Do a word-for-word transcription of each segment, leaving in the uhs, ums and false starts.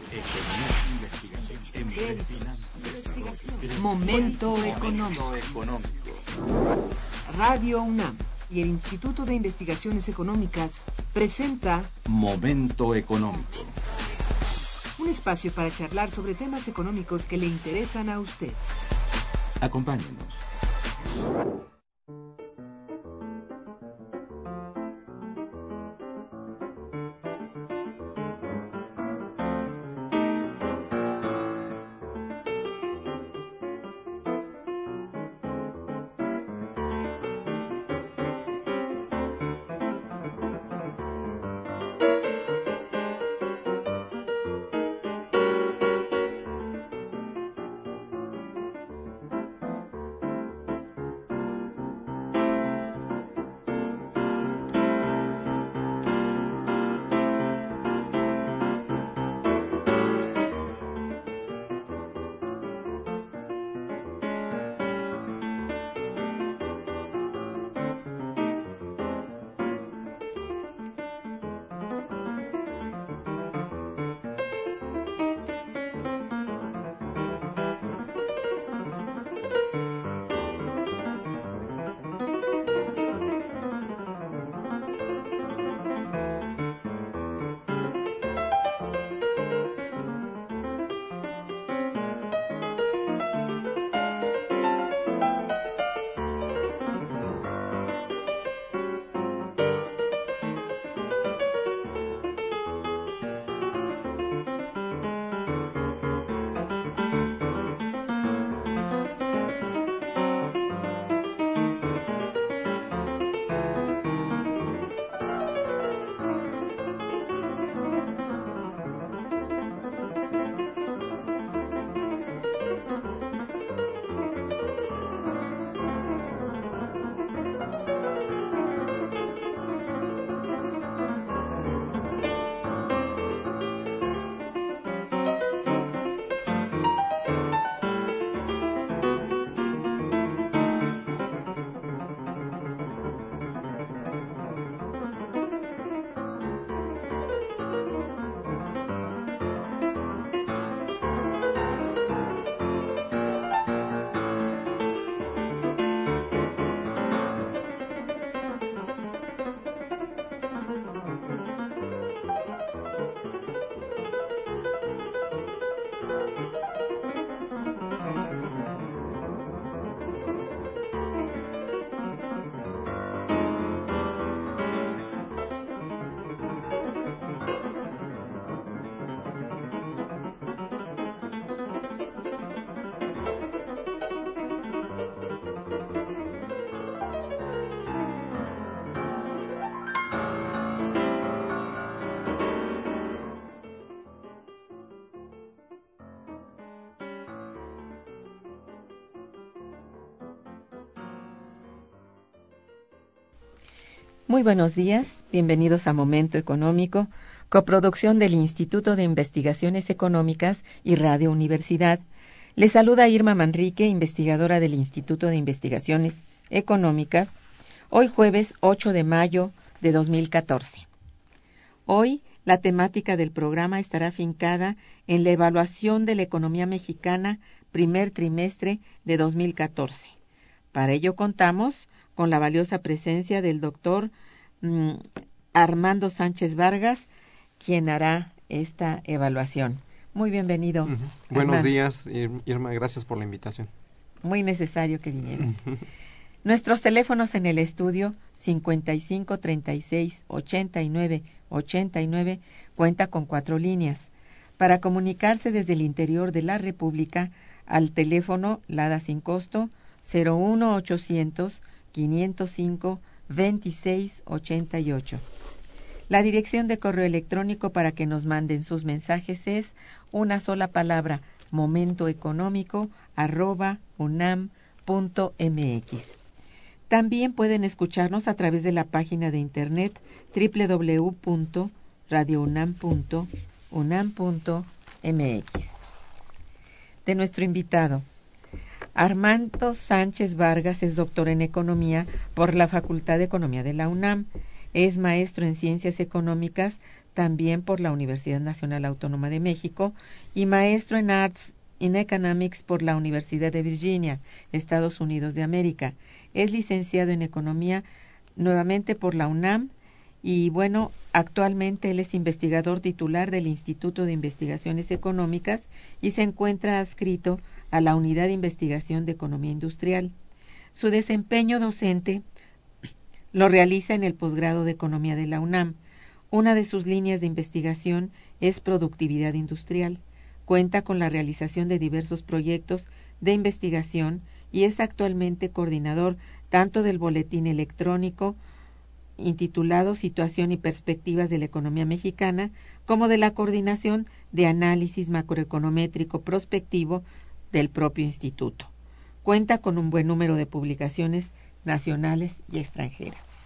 Momento económico. Radio UNAM y el Instituto de Investigaciones Económicas presenta Momento económico. Un espacio para charlar sobre temas económicos que le interesan a usted. Acompáñenos. Muy buenos días, bienvenidos a Momento Económico, coproducción del Instituto de Investigaciones Económicas y Radio Universidad. Les saluda Irma Manrique, investigadora del Instituto de Investigaciones Económicas, hoy jueves ocho de mayo de dos mil catorce. Hoy la temática del programa estará fincada en la evaluación de la economía mexicana primer trimestre de dos mil catorce. Para ello contamos con la valiosa presencia del doctor mm, Armando Sánchez Vargas, quien hará esta evaluación. Muy bienvenido. Uh-huh. Buenos días, Irma, gracias por la invitación. Muy necesario que vinieras. Uh-huh. Nuestros teléfonos en el estudio cincuenta y cinco, treinta y seis, ochenta y nueve, ochenta y nueve cuenta con cuatro líneas. Para comunicarse desde el interior de la República al teléfono LADA sin costo cero uno ochocientos, quinientos cinco, veintiséis ochenta y ocho. La dirección de correo electrónico para que nos manden sus mensajes es una sola palabra, momentoeconómico arroba unam punto mx. También pueden escucharnos a través de la página de internet doble u doble u doble u punto radio unam punto unam punto mx. De nuestro invitado. Armando Sánchez Vargas es doctor en Economía por la Facultad de Economía de la UNAM. Es maestro en Ciencias Económicas también por la Universidad Nacional Autónoma de México y maestro en Arts in Economics por la Universidad de Virginia, Estados Unidos de América. Es licenciado en Economía nuevamente por la UNAM y bueno, actualmente él es investigador titular del Instituto de Investigaciones Económicas y se encuentra adscrito a la Unidad de Investigación de Economía Industrial. Su desempeño docente lo realiza en el posgrado de Economía de la UNAM. Una de sus líneas de investigación es productividad industrial. Cuenta con la realización de diversos proyectos de investigación y es actualmente coordinador tanto del boletín electrónico intitulado Situación y Perspectivas de la Economía Mexicana, como de la coordinación de análisis macroeconométrico prospectivo del propio instituto. Cuenta con un buen número de publicaciones nacionales y extranjeras.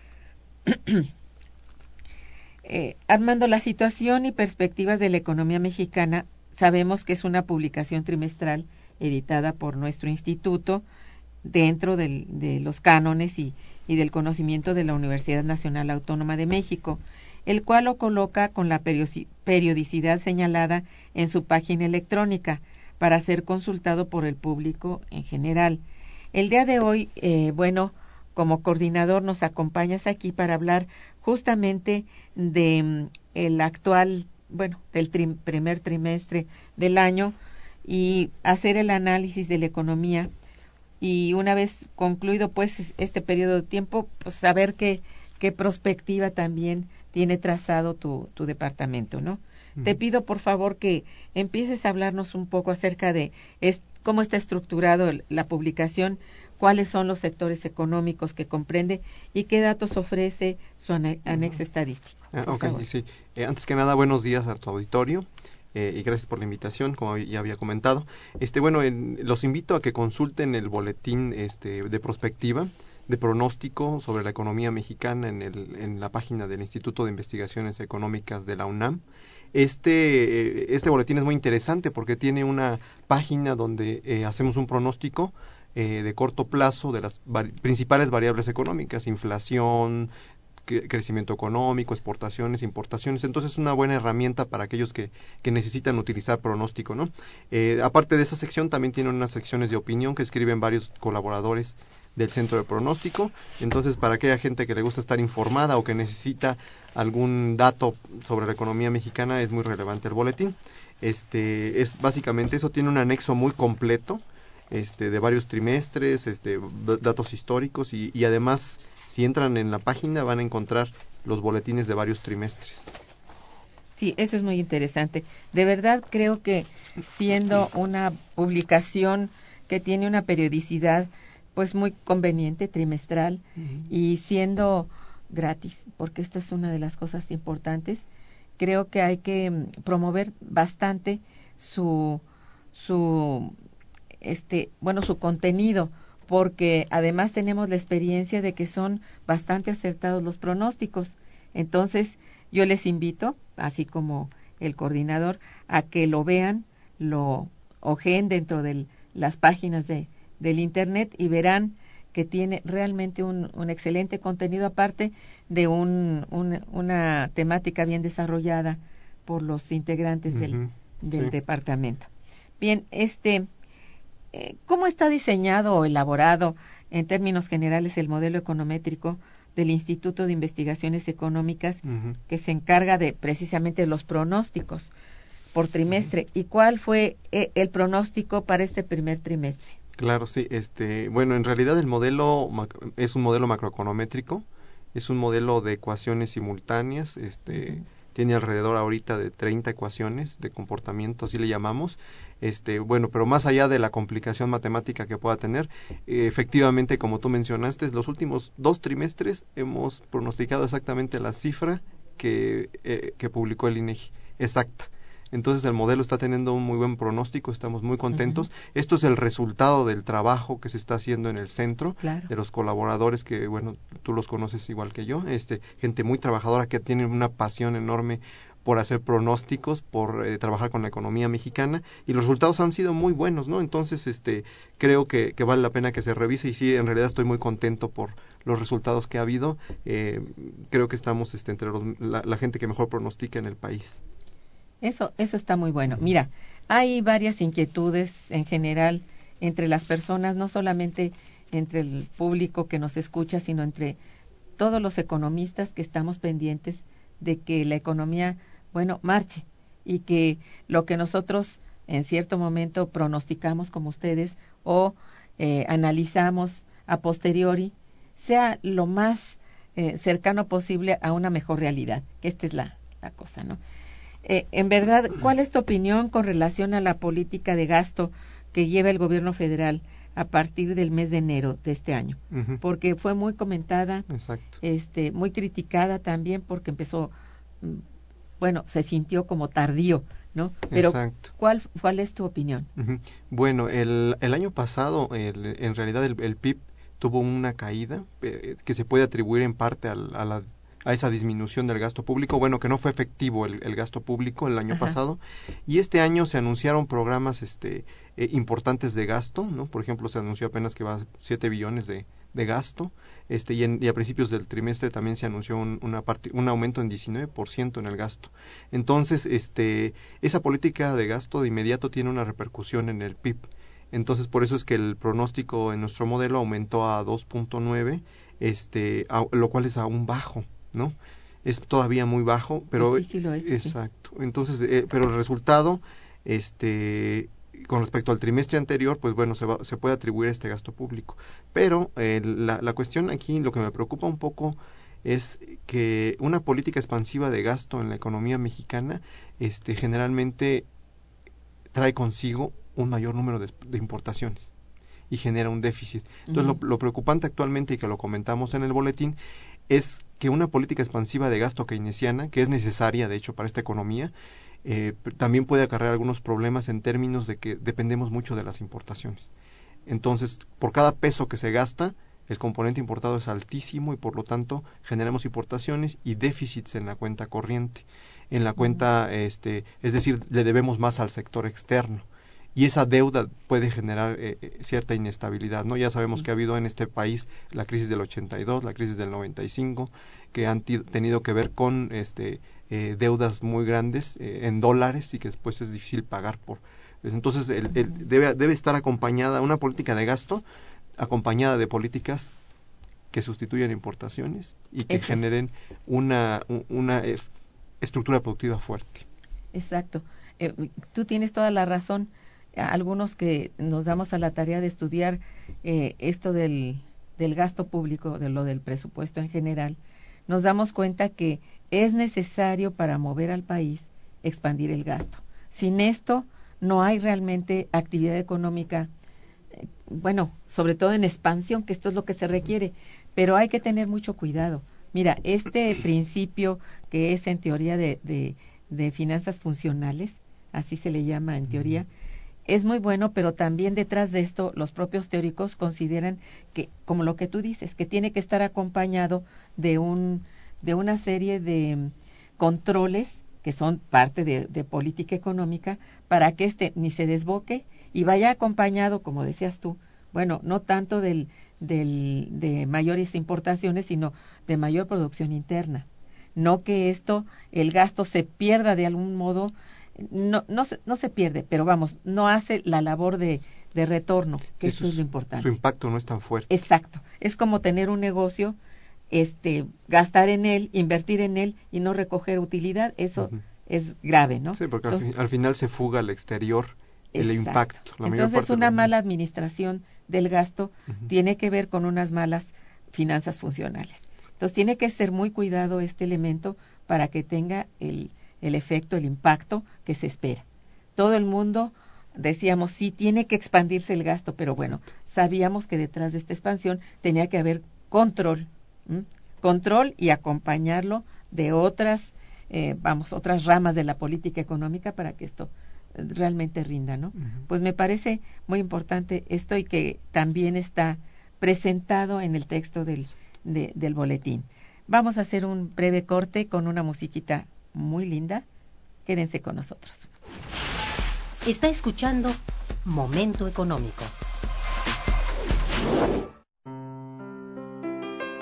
eh, Armando, la situación y perspectivas de la economía mexicana, sabemos que es una publicación trimestral editada por nuestro instituto dentro del, de los cánones y, y del conocimiento de la Universidad Nacional Autónoma de México, el cual lo coloca con la periodicidad señalada en su página electrónica para ser consultado por el público en general. El día de hoy, eh, bueno, como coordinador nos acompañas aquí para hablar justamente de mm, el actual, bueno, del tri primer trimestre del año y hacer el análisis de la economía y una vez concluido pues este periodo de tiempo, pues saber qué, qué perspectiva también tiene trazado tu, tu departamento, ¿no? Uh-huh. Te pido por favor que empieces a hablarnos un poco acerca de es, cómo está estructurado el, la publicación, cuáles son los sectores económicos que comprende y qué datos ofrece su ane anexo uh-huh. estadístico. Ah, ok, favor. sí. Eh, antes que nada, buenos días a tu auditorio. Eh, y gracias por la invitación, como ya había comentado. Este, bueno, en, los invito a que consulten el boletín este, de prospectiva, de pronóstico sobre la economía mexicana en, el, en la página del Instituto de Investigaciones Económicas de la UNAM. Este, este boletín es muy interesante porque tiene una página donde eh, hacemos un pronóstico eh, de corto plazo de las vari- principales variables económicas, inflación, crecimiento económico, exportaciones, importaciones. Entonces es una buena herramienta para aquellos que, que necesitan utilizar pronóstico, ¿no? Eh, aparte de esa sección, también tiene unas secciones de opinión que escriben varios colaboradores del Centro de Pronóstico. Entonces, para aquella gente que le gusta estar informada o que necesita algún dato sobre la economía mexicana, es muy relevante el boletín. Este, es básicamente eso, tiene un anexo muy completo, este, de varios trimestres, este, datos históricos y, y además, si entran en la página van a encontrar los boletines de varios trimestres. Sí, eso es muy interesante. De verdad creo que siendo una publicación que tiene una periodicidad pues muy conveniente, trimestral, uh-huh. y siendo gratis, porque esto es una de las cosas importantes, creo que hay que promover bastante su su este, bueno, su contenido, porque además tenemos la experiencia de que son bastante acertados los pronósticos. Entonces, yo les invito, así como el coordinador, a que lo vean, lo ojeen dentro de las páginas de, del Internet y verán que tiene realmente un, un excelente contenido, aparte de un, un, una temática bien desarrollada por los integrantes uh-huh. del, del sí. departamento. Bien, este... ¿cómo está diseñado o elaborado en términos generales el modelo econométrico del Instituto de Investigaciones Económicas uh-huh. que se encarga de precisamente los pronósticos por trimestre? Uh-huh. ¿Y cuál fue el pronóstico para este primer trimestre? Claro, sí. Este, bueno, en realidad el modelo es un modelo macroeconométrico, es un modelo de ecuaciones simultáneas, este... Uh-huh. Tiene alrededor ahorita de treinta ecuaciones de comportamiento, así le llamamos. Este, bueno, pero más allá de la complicación matemática que pueda tener, eh, efectivamente, como tú mencionaste, los últimos dos trimestres hemos pronosticado exactamente la cifra que, eh, que publicó el INEGI, exacta. Entonces el modelo está teniendo un muy buen pronóstico, estamos muy contentos. Uh-huh. Esto es el resultado del trabajo que se está haciendo en el centro, claro. de los colaboradores que, bueno, tú los conoces igual que yo, este, gente muy trabajadora que tiene una pasión enorme por hacer pronósticos, por eh, trabajar con la economía mexicana, y los resultados han sido muy buenos, ¿no? Entonces, este, creo que, que vale la pena que se revise, y sí, en realidad estoy muy contento por, los resultados que ha habido, eh, creo que estamos este, entre los, la, la gente que mejor pronostica en el país. Eso, eso está muy bueno. Mira, hay varias inquietudes en general entre las personas, no solamente entre el público que nos escucha, sino entre todos los economistas que estamos pendientes de que la economía, bueno, marche y que lo que nosotros en cierto momento pronosticamos como ustedes o eh, analizamos a posteriori sea lo más eh, cercano posible a una mejor realidad, que esta es la, la cosa, ¿no? Eh, en verdad, ¿cuál es tu opinión con relación a la política de gasto que lleva el gobierno federal a partir del mes de enero de este año? Uh-huh. Porque fue muy comentada, exacto, este, muy criticada también porque empezó, bueno, se sintió como tardío, ¿no? Pero exacto. ¿cuál cuál es tu opinión? Uh-huh. Bueno, el, el año pasado, el, en realidad el, el P I B tuvo una caída eh, que se puede atribuir en parte al, a la a esa disminución del gasto público, bueno, que no fue efectivo el, el gasto público el año Ajá. pasado, y este año se anunciaron programas este eh, importantes de gasto, ¿no? Por ejemplo, se anunció apenas que va a siete billones de, de gasto, este y, en, y a principios del trimestre también se anunció un, una parte, un aumento en diecinueve por ciento en el gasto. Entonces, este esa política de gasto de inmediato tiene una repercusión en el P I B. Entonces, por eso es que el pronóstico en nuestro modelo aumentó a dos punto nueve, este a, lo cual es aún bajo, ¿no? Es todavía muy bajo, pero sí, sí lo es, exacto. Sí. Entonces, eh, pero el resultado, este, con respecto al trimestre anterior, pues bueno, se, va, se puede atribuir a este gasto público. Pero eh, la, la cuestión aquí, lo que me preocupa un poco es que una política expansiva de gasto en la economía mexicana, este, generalmente trae consigo un mayor número de, de importaciones y genera un déficit. Entonces, uh-huh. lo, lo preocupante actualmente, y que lo comentamos en el boletín, es que una política expansiva de gasto keynesiana, que es necesaria, de hecho, para esta economía, eh, también puede acarrear algunos problemas en términos de que dependemos mucho de las importaciones. Entonces, por cada peso que se gasta, el componente importado es altísimo y, por lo tanto, generamos importaciones y déficits en la cuenta corriente. En la cuenta, uh-huh. este, es decir, le debemos más al sector externo. Y esa deuda puede generar eh, cierta inestabilidad, ¿no? Ya sabemos sí. que ha habido en este país la crisis del ochenta y dos, la crisis del noventa y cinco, que han t- tenido que ver con este eh, deudas muy grandes eh, en dólares y que después es difícil pagar por. Entonces, el, el debe, debe estar acompañada, una política de gasto, acompañada de políticas que sustituyan importaciones y que Eso generen es. una, una eh, estructura productiva fuerte. Exacto. Eh, tú tienes toda la razón. Algunos que nos damos a la tarea de estudiar eh, esto del, del gasto público, de lo del presupuesto en general, nos damos cuenta que es necesario para mover al país expandir el gasto. Sin esto no hay realmente actividad económica, eh, bueno, sobre todo en expansión, que esto es lo que se requiere, pero hay que tener mucho cuidado. Mira, este principio que es en teoría de, de, de finanzas funcionales, así se le llama en teoría, es muy bueno, pero también detrás de esto los propios teóricos consideran que, como lo que tú dices, que tiene que estar acompañado de un de una serie de controles que son parte de, de política económica para que este ni se desboque y vaya acompañado, como decías tú, bueno, no tanto del, del de mayores importaciones, sino de mayor producción interna. No que esto, el gasto se pierda de algún modo. No, no, se, no se pierde, pero vamos, no hace la labor de, de retorno, que sí, esto su, es lo importante. Su impacto no es tan fuerte. Exacto, es como tener un negocio, este, gastar en él, invertir en él y no recoger utilidad, eso uh-huh. es grave, ¿no? Sí, porque Entonces, al, al final se fuga al exterior el exacto. impacto. La Entonces una mala administración del gasto uh-huh. tiene que ver con unas malas finanzas funcionales. Entonces tiene que ser muy cuidado este elemento para que tenga el el efecto, el impacto que se espera. Todo el mundo, decíamos, sí, tiene que expandirse el gasto, pero bueno, sabíamos que detrás de esta expansión tenía que haber control, ¿m? control y acompañarlo de otras, eh, vamos, otras ramas de la política económica para que esto realmente rinda, ¿no? Uh-huh. Pues me parece muy importante esto y que también está presentado en el texto del, de, del boletín. Vamos a hacer un breve corte con una musiquita muy linda. Quédense con nosotros. Está escuchando Momento Económico.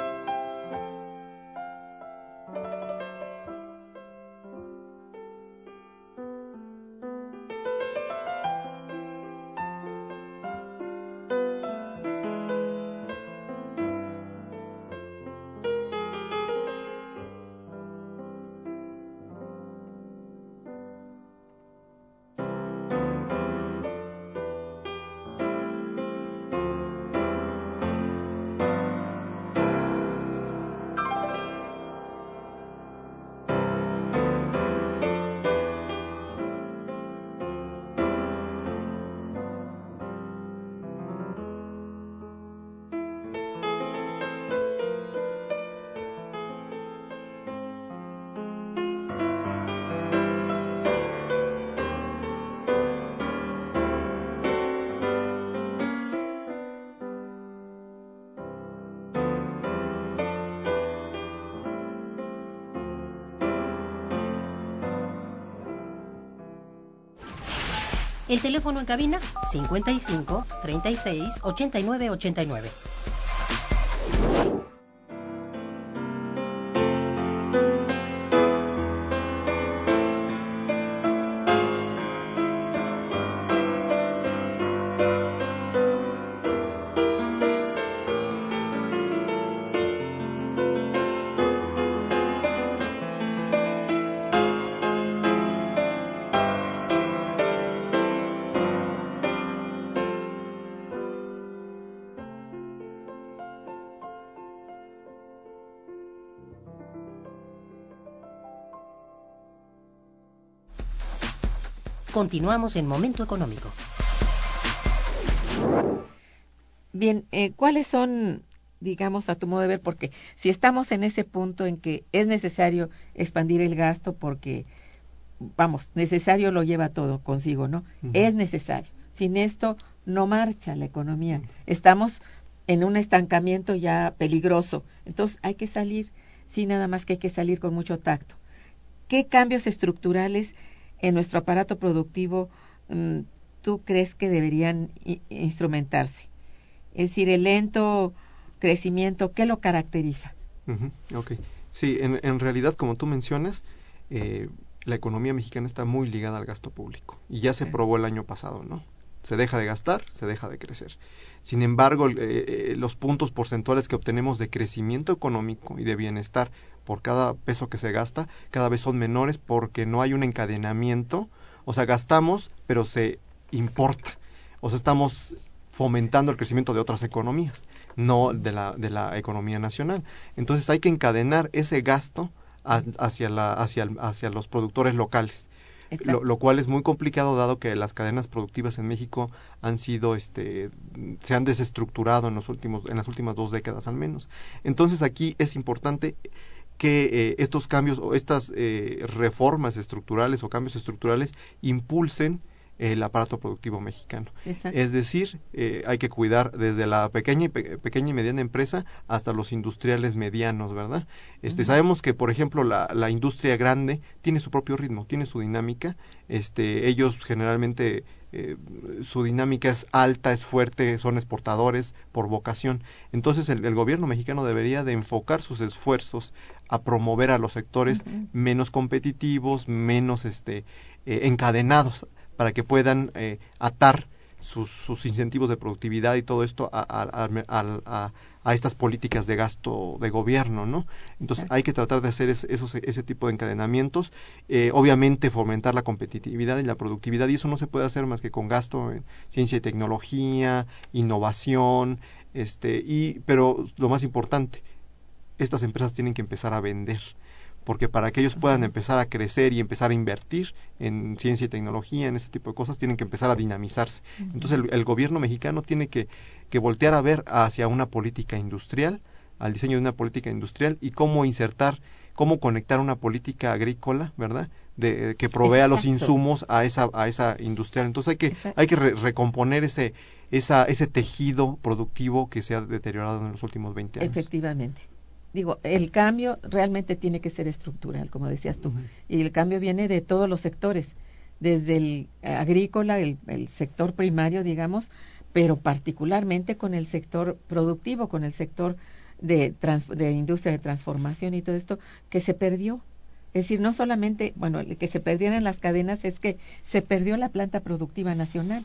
El teléfono en cabina cincuenta y cinco, treinta y seis, ochenta y nueve, ochenta y nueve. Continuamos en Momento Económico. Bien, eh, ¿cuáles son, digamos, a tu modo de ver? Porque si estamos en ese punto en que es necesario expandir el gasto porque, vamos, necesario lo lleva todo consigo, ¿no? Uh-huh. Es necesario. Sin esto no marcha la economía. Uh-huh. Estamos en un estancamiento ya peligroso. Entonces hay que salir, sí, nada más que hay que salir con mucho tacto. ¿Qué cambios estructurales en nuestro aparato productivo mmm, tú crees que deberían i- instrumentarse? Es decir, el lento crecimiento, ¿qué lo caracteriza? Uh-huh. Ok, sí, en, en realidad, como tú mencionas, eh, la economía mexicana está muy ligada al gasto público y ya se sí. probó el año pasado, ¿no? Se deja de gastar, se deja de crecer. Sin embargo, eh, eh, los puntos porcentuales que obtenemos de crecimiento económico y de bienestar por cada peso que se gasta, cada vez son menores porque no hay un encadenamiento. O sea, gastamos, pero se importa. O sea, estamos fomentando el crecimiento de otras economías, no de la, de la economía nacional. Entonces hay que encadenar ese gasto a, hacia, la, hacia, el, hacia los productores locales. Lo, lo cual es muy complicado dado que las cadenas productivas en México han sido, este, se han desestructurado en los últimos, en las últimas dos décadas al menos. Entonces aquí es importante que eh, estos cambios o estas eh, reformas estructurales o cambios estructurales impulsen el aparato productivo mexicano. Exacto. Es decir, eh, hay que cuidar desde la pequeña y, pe- pequeña y mediana empresa hasta los industriales medianos, ¿verdad? Este, uh-huh. Sabemos que, por ejemplo, la, la industria grande tiene su propio ritmo, tiene su dinámica. Este, ellos generalmente, eh, su dinámica es alta, es fuerte, son exportadores por vocación. Entonces, el, el gobierno mexicano debería de enfocar sus esfuerzos a promover a los sectores uh-huh. menos competitivos, menos este, eh, encadenados, para que puedan eh, atar sus, sus incentivos de productividad y todo esto a, a, a, a, a estas políticas de gasto de gobierno, ¿no? Entonces hay que tratar de hacer es, esos, ese tipo de encadenamientos, eh, obviamente fomentar la competitividad y la productividad, y eso no se puede hacer más que con gasto en ciencia y tecnología, innovación, este, y pero lo más importante, estas empresas tienen que empezar a vender, porque para que ellos puedan empezar a crecer y empezar a invertir en ciencia y tecnología, en este tipo de cosas, tienen que empezar a dinamizarse. Uh-huh. Entonces el, el gobierno mexicano tiene que, que voltear a ver hacia una política industrial, al diseño de una política industrial y cómo insertar, cómo conectar una política agrícola, ¿verdad?, de, que provea Exacto. los insumos a esa a esa industrial. Entonces hay que Exacto. hay que re- recomponer ese esa ese tejido productivo que se ha deteriorado en los últimos veinte años. Efectivamente. Digo, el cambio realmente tiene que ser estructural, como decías tú, uh-huh. y el cambio viene de todos los sectores, desde el agrícola, el, el sector primario, digamos, pero particularmente con el sector productivo, con el sector de, trans, de industria de transformación y todo esto, que se perdió. Es decir, no solamente, bueno, el que se perdieran las cadenas es que se perdió la planta productiva nacional.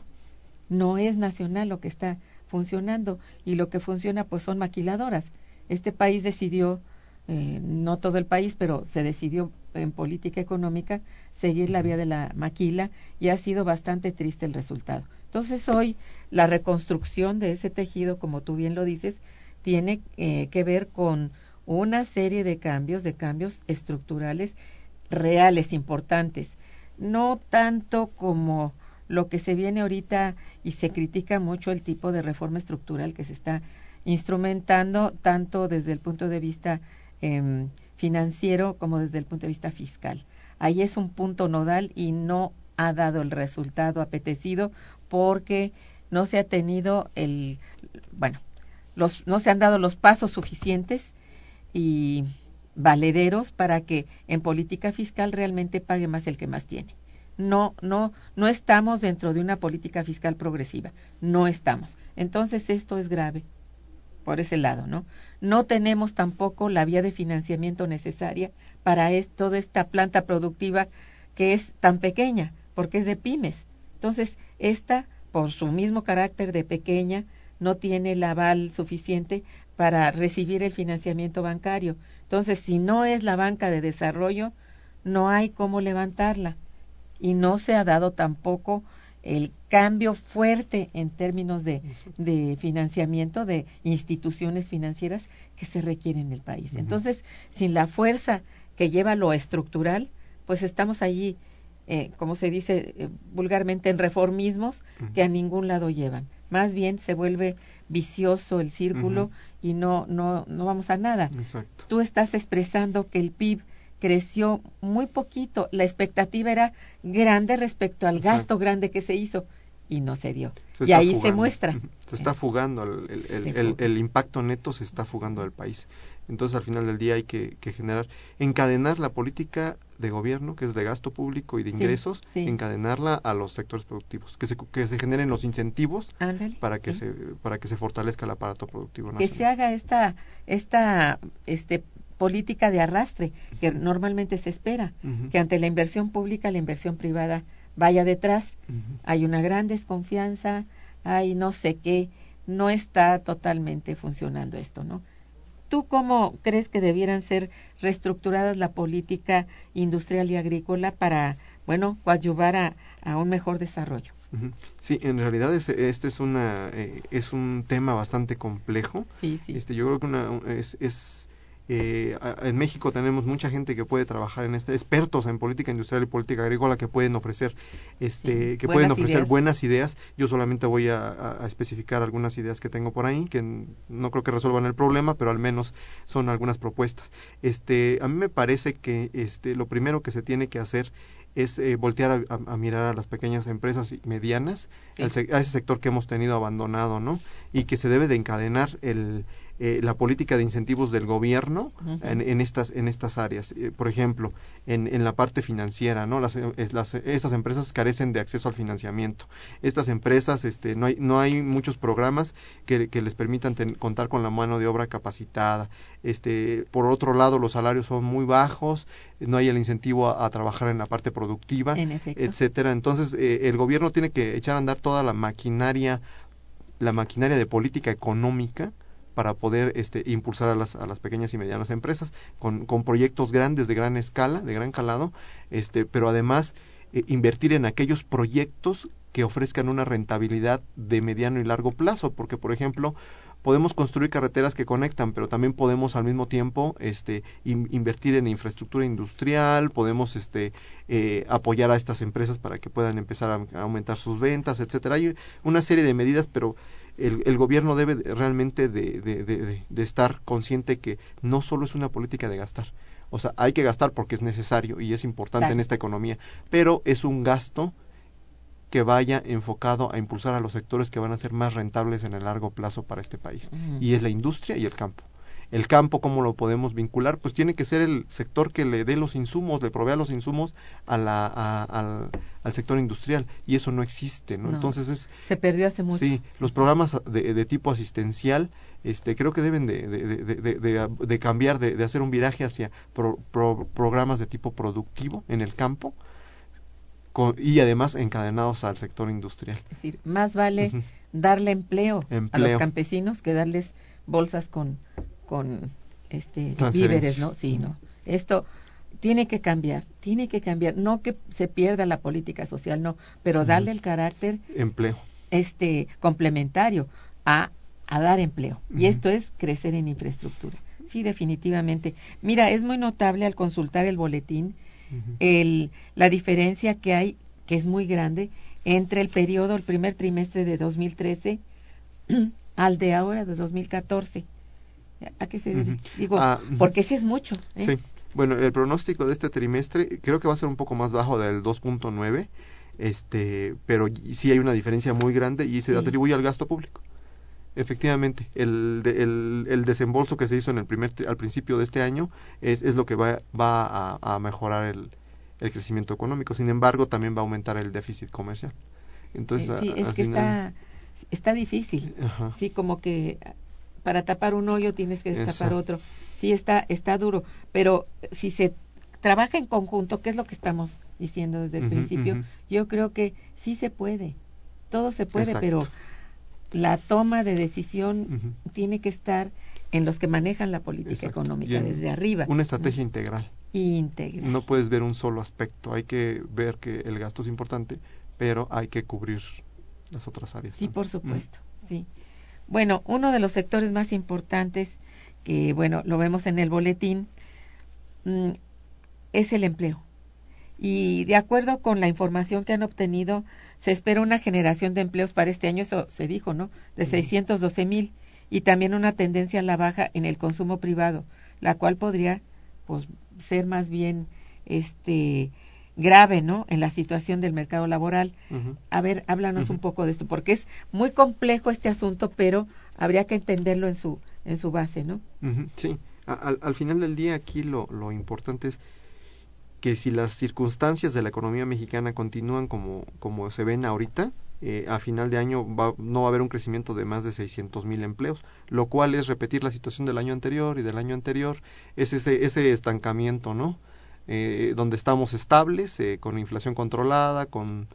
No es nacional lo que está funcionando, y lo que funciona pues son maquiladoras. Este país decidió, eh, no todo el país, pero se decidió en política económica seguir la vía de la maquila, y ha sido bastante triste el resultado. Entonces hoy la reconstrucción de ese tejido, como tú bien lo dices, tiene eh, que ver con una serie de cambios, de cambios estructurales reales, importantes, no tanto como lo que se viene ahorita y se critica mucho el tipo de reforma estructural que se está instrumentando tanto desde el punto de vista eh, financiero como desde el punto de vista fiscal. Ahí es un punto nodal y no ha dado el resultado apetecido porque no se ha tenido el, bueno, los, no se han dado los pasos suficientes y valederos para que en política fiscal realmente pague más el que más tiene. no, no, no estamos dentro de una política fiscal progresiva, no estamos. Entonces esto es grave por ese lado, ¿no? No tenemos tampoco la vía de financiamiento necesaria para es, toda esta planta productiva que es tan pequeña, porque es de pymes. Entonces, esta, por su mismo carácter de pequeña, no tiene el aval suficiente para recibir el financiamiento bancario. Entonces, si no es la banca de desarrollo, no hay cómo levantarla. Y no se ha dado tampoco el cambio fuerte en términos de, de financiamiento de instituciones financieras que se requiere en el país. Uh-huh. Entonces, sin la fuerza que lleva lo estructural, pues estamos allí, eh, como se dice eh, vulgarmente, en reformismos uh-huh. que a ningún lado llevan. Más bien se vuelve vicioso el círculo uh-huh. y no, no, no vamos a nada. Exacto. Tú estás expresando que el P I B creció muy poquito, la expectativa era grande respecto al gasto Exacto. grande que se hizo y no se dio. Se y ahí fugando. se muestra. Se está fugando, el, el, el, el, el impacto neto se está fugando del país. Entonces al final del día hay que, que generar, encadenar la política de gobierno, que es de gasto público y de ingresos, sí, sí. encadenarla a los sectores productivos, que se, que se generen los incentivos Ándale, para que sí. se para que se fortalezca el aparato productivo nacional. Que se haga esta esta este política de arrastre que uh-huh. normalmente se espera, uh-huh. que ante la inversión pública la inversión privada vaya detrás. Uh-huh. Hay una gran desconfianza, hay no sé qué, no está totalmente funcionando esto, ¿no? ¿Tú cómo crees que debieran ser reestructuradas la política industrial y agrícola para, bueno, coadyuvar a, a un mejor desarrollo? Uh-huh. Sí, en realidad es, este es una eh, es un tema bastante complejo. Sí, sí. Este, yo creo que una es, es Eh, en México tenemos mucha gente que puede trabajar en este, expertos en política industrial y política agrícola que pueden ofrecer, este, sí, que pueden ofrecer ideas. buenas ideas. Yo solamente voy a, a, a especificar algunas ideas que tengo por ahí, que no creo que resuelvan el problema, pero al menos son algunas propuestas. Este, a mí me parece que este, lo primero que se tiene que hacer es eh, voltear a, a, a mirar a las pequeñas empresas y medianas, sí. al, a ese sector que hemos tenido abandonado, ¿no? Y que se debe de encadenar el Eh, la política de incentivos del gobierno uh-huh. en, en estas en estas áreas, eh, por ejemplo en, en la parte financiera, no las, eh, las estas empresas carecen de acceso al financiamiento. Estas empresas este no hay no hay muchos programas que, que les permitan ten, contar con la mano de obra capacitada. Este por otro lado, los salarios son muy bajos, no hay el incentivo a, a trabajar en la parte productiva, etcétera. Entonces eh, el gobierno tiene que echar a andar toda la maquinaria la maquinaria de política económica para poder este, impulsar a las, a las pequeñas y medianas empresas con, con proyectos grandes de gran escala, de gran calado, este, pero además eh, invertir en aquellos proyectos que ofrezcan una rentabilidad de mediano y largo plazo, porque por ejemplo podemos construir carreteras que conectan, pero también podemos al mismo tiempo este, in, invertir en infraestructura industrial, podemos este, eh, apoyar a estas empresas para que puedan empezar a, a aumentar sus ventas, etcétera. Hay una serie de medidas, pero El, el gobierno debe de, realmente de, de, de, de estar consciente que no solo es una política de gastar, o sea, hay que gastar porque es necesario y es importante claro. en esta economía, pero es un gasto que vaya enfocado a impulsar a los sectores que van a ser más rentables en el largo plazo para este país, uh-huh. y es la industria y el campo. El campo, ¿cómo lo podemos vincular? Pues tiene que ser el sector que le dé los insumos, le provea los insumos a la, a, al, al sector industrial, y eso no existe, ¿no? no Entonces es... Se perdió hace mucho. Sí, los programas de, de tipo asistencial, este, creo que deben de, de, de, de, de, de cambiar, de, de hacer un viraje hacia pro, pro, programas de tipo productivo en el campo, con, y además encadenados al sector industrial. Es decir, más vale uh-huh. darle empleo, empleo a los campesinos que darles bolsas con... con este víveres, ¿no? Sí, no. Esto tiene que cambiar, tiene que cambiar, no que se pierda la política social, no, pero uh-huh. darle el carácter empleo este complementario a a dar empleo. Uh-huh. Y esto es crecer en infraestructura. Sí, definitivamente. Mira, es muy notable al consultar el boletín uh-huh. el la diferencia que hay, que es muy grande, entre el periodo, el primer trimestre de dos mil trece al de ahora de dos mil catorce. ¿A qué se debe? Uh-huh. Digo, ah, porque ese es mucho. ¿eh? Sí. Bueno, el pronóstico de este trimestre creo que va a ser un poco más bajo del dos punto nueve, este, pero sí hay una diferencia muy grande y se sí. atribuye al gasto público. Efectivamente, el, de, el, el desembolso que se hizo en el primer al principio de este año es, es lo que va, va a, a mejorar el, el crecimiento económico. Sin embargo, también va a aumentar el déficit comercial. Entonces, Eh, sí, a- es al que final- está, está difícil. Ajá. Sí, como que para tapar un hoyo tienes que destapar Exacto. otro. Sí, está, está duro, pero si se trabaja en conjunto, que es lo que estamos diciendo desde el Ujú, principio, ujú. yo creo que sí se puede, todo se puede, Exacto. pero la toma de decisión Ujú. tiene que estar en los que manejan la política Exacto. económica Y en desde arriba. Una estrategia ¿no? integral. Integral. No puedes ver un solo aspecto. Hay que ver que el gasto es importante, pero hay que cubrir las otras áreas. Sí, ¿no? por supuesto, sí. Bueno, uno de los sectores más importantes que, bueno, lo vemos en el boletín, mm, es el empleo. Y de acuerdo con la información que han obtenido, se espera una generación de empleos para este año, eso se dijo, ¿no? De Ujú. seiscientos doce mil, y también una tendencia a la baja en el consumo privado, la cual podría, pues, ser más bien, este, grave, ¿no? En la situación del mercado laboral. Ujú. A ver, háblanos Ujú. un poco de esto, porque es muy complejo este asunto, pero habría que entenderlo en su en su base, ¿no? Ujú, sí, A- al, al final del día aquí lo, lo importante es que si las circunstancias de la economía mexicana continúan como, como se ven ahorita, eh, a final de año va, no va a haber un crecimiento de más de seiscientos mil empleos, lo cual es repetir la situación del año anterior y del año anterior, es ese, ese estancamiento, ¿no? Eh, donde estamos estables, eh, con inflación controlada, con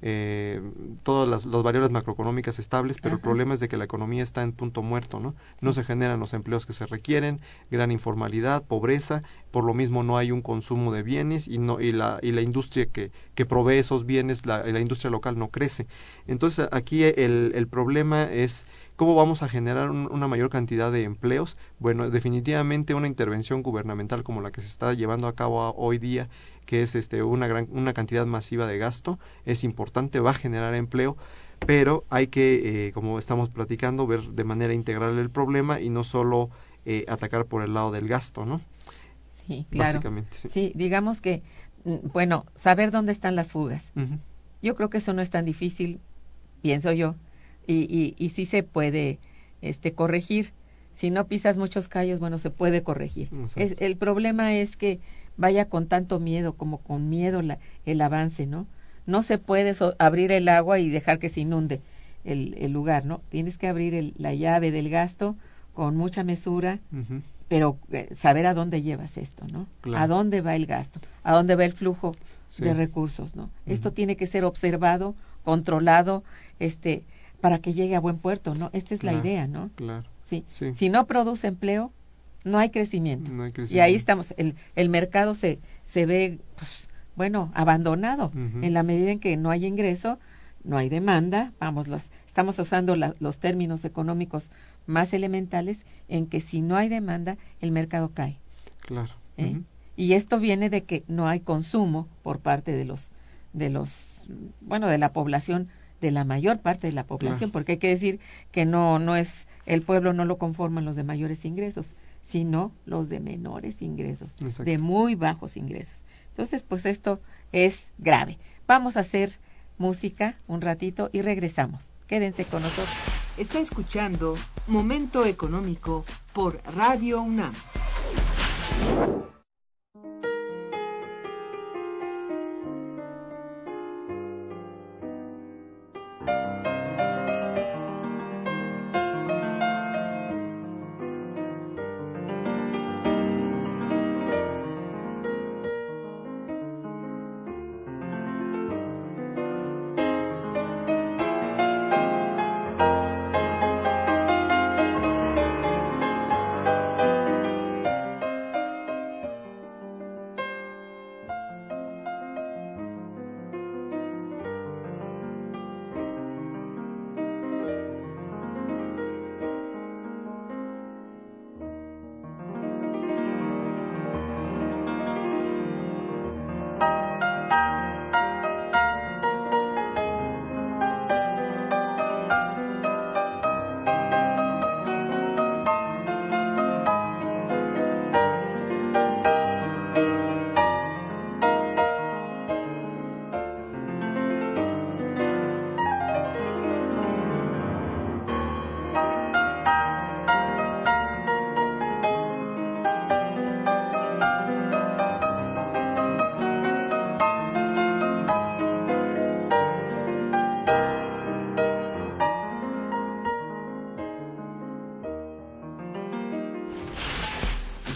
eh, todas las, las variables macroeconómicas estables, pero el Ajá. problema es de que la economía está en punto muerto, ¿no? No Sí. se generan los empleos que se requieren, gran informalidad, pobreza, por lo mismo no hay un consumo de bienes y no y la y la industria que, que provee esos bienes, la, la industria local no crece. Entonces aquí el, el problema es ¿cómo vamos a generar un, una mayor cantidad de empleos? Bueno, definitivamente una intervención gubernamental como la que se está llevando a cabo a, hoy día, que es este una gran una cantidad masiva de gasto, es importante, va a generar empleo, pero hay que, eh, como estamos platicando, ver de manera integral el problema y no solo eh, atacar por el lado del gasto, ¿no? Sí, claro. Básicamente, sí. Sí, digamos que, mm, bueno, saber dónde están las fugas. Ujú. Yo creo que eso no es tan difícil, pienso yo, y, y, y sí se puede este, corregir. Si no pisas muchos callos, bueno, se puede corregir. Exacto. Es, el problema es que vaya con tanto miedo, como con miedo la, el avance, ¿no? No se puede so- abrir el agua y dejar que se inunde el, el lugar, ¿no? Tienes que abrir el, la llave del gasto con mucha mesura, Ujú. pero eh, saber a dónde llevas esto, ¿no? Claro. A dónde va el gasto, a dónde va el flujo Sí. de recursos, ¿no? Ujú. Esto tiene que ser observado, controlado, este, para que llegue a buen puerto, ¿no? Esta es la Claro, idea, ¿no? Claro. Sí. Sí. Si no produce empleo, no hay crecimiento. No hay Y crecimiento. ahí estamos, el, el mercado se, se ve, pues, bueno, abandonado. Ujú. En la medida en que no hay ingreso, no hay demanda, vamos, los, estamos usando la, los términos económicos más elementales, en que si no hay demanda, el mercado cae. Claro. ¿eh? Ujú. Y esto viene de que no hay consumo por parte de los, de los, bueno, de la población, de la mayor parte de la población, Claro. porque hay que decir que no, no es, el pueblo no lo conforman los de mayores ingresos, sino los de menores ingresos, Exacto. de muy bajos ingresos. Entonces, pues esto es grave. Vamos a hacer música un ratito y regresamos. Quédense con nosotros. Está escuchando Momento Económico por Radio UNAM.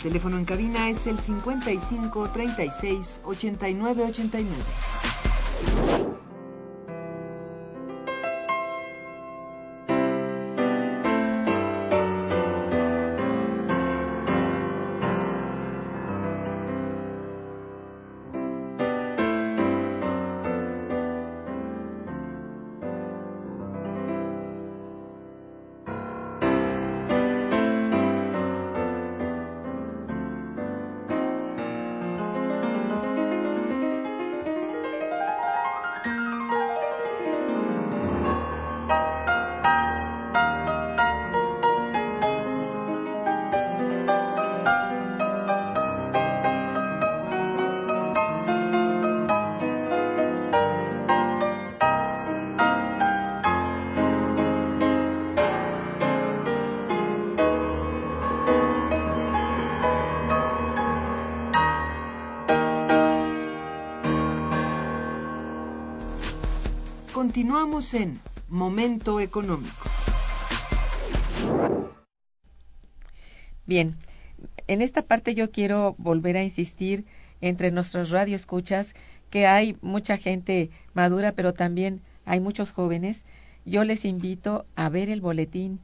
teléfono en cabina es el cincuenta y cinco, treinta y seis, ochenta y nueve, ochenta y nueve. Continuamos en Momento Económico. Bien, en esta parte yo quiero volver a insistir entre nuestros radioescuchas que hay mucha gente madura, pero también hay muchos jóvenes. Yo les invito a ver el boletín.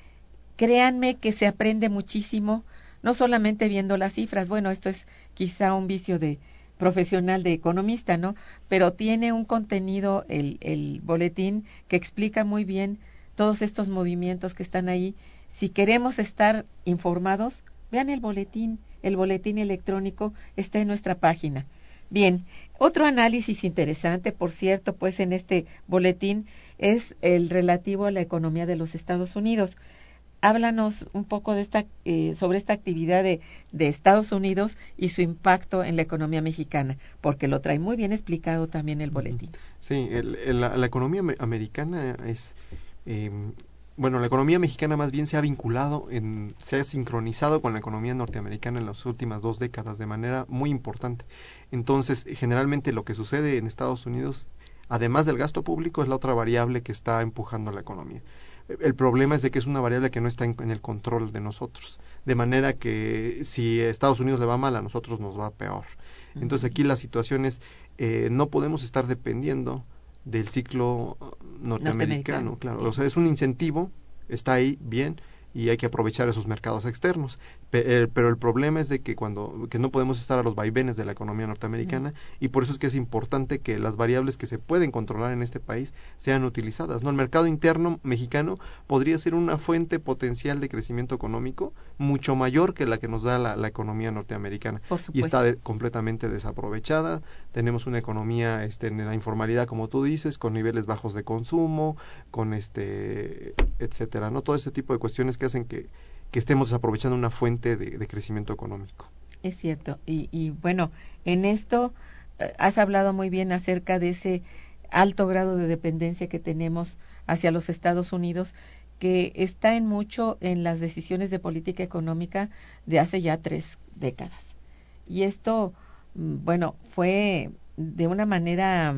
Créanme que se aprende muchísimo, no solamente viendo las cifras. Bueno, esto es quizá un vicio de profesional de economista, ¿no? Pero tiene un contenido, el, el boletín, que explica muy bien todos estos movimientos que están ahí. Si queremos estar informados, vean el boletín. El boletín electrónico está en nuestra página. Bien, otro análisis interesante, por cierto, pues en este boletín, es el relativo a la economía de los Estados Unidos. Háblanos un poco de esta, eh, sobre esta actividad de, de Estados Unidos y su impacto en la economía mexicana, porque lo trae muy bien explicado también el boletín. Sí, el, el, la, la economía americana es, eh, bueno, la economía mexicana más bien se ha vinculado, en, se ha sincronizado con la economía norteamericana en las últimas dos décadas de manera muy importante. Entonces, generalmente lo que sucede en Estados Unidos, además del gasto público, es la otra variable que está empujando la economía. El problema es de que es una variable que no está en, en el control de nosotros, de manera que si a Estados Unidos le va mal, a nosotros nos va peor. Entonces aquí la situación es, eh, no podemos estar dependiendo del ciclo norteamericano, norteamericano. Claro, o sea, es un incentivo, está ahí, bien, y hay que aprovechar esos mercados externos. Pe- eh, pero el problema es de que cuando que no podemos estar a los vaivenes de la economía norteamericana, mm. y por eso es que es importante que las variables que se pueden controlar en este país sean utilizadas, ¿no? El mercado interno mexicano podría ser una fuente potencial de crecimiento económico mucho mayor que la que nos da la, la economía norteamericana, y está de, completamente desaprovechada. Tenemos una economía este, en la informalidad, como tú dices, con niveles bajos de consumo, con este etcétera, ¿no? Todo ese tipo de cuestiones que hacen que, que estemos desaprovechando una fuente de, de crecimiento económico. Es cierto, y, y bueno, en esto eh, has hablado muy bien acerca de ese alto grado de dependencia que tenemos hacia los Estados Unidos, que está en mucho en las decisiones de política económica de hace ya tres décadas. Y esto, bueno, fue de una manera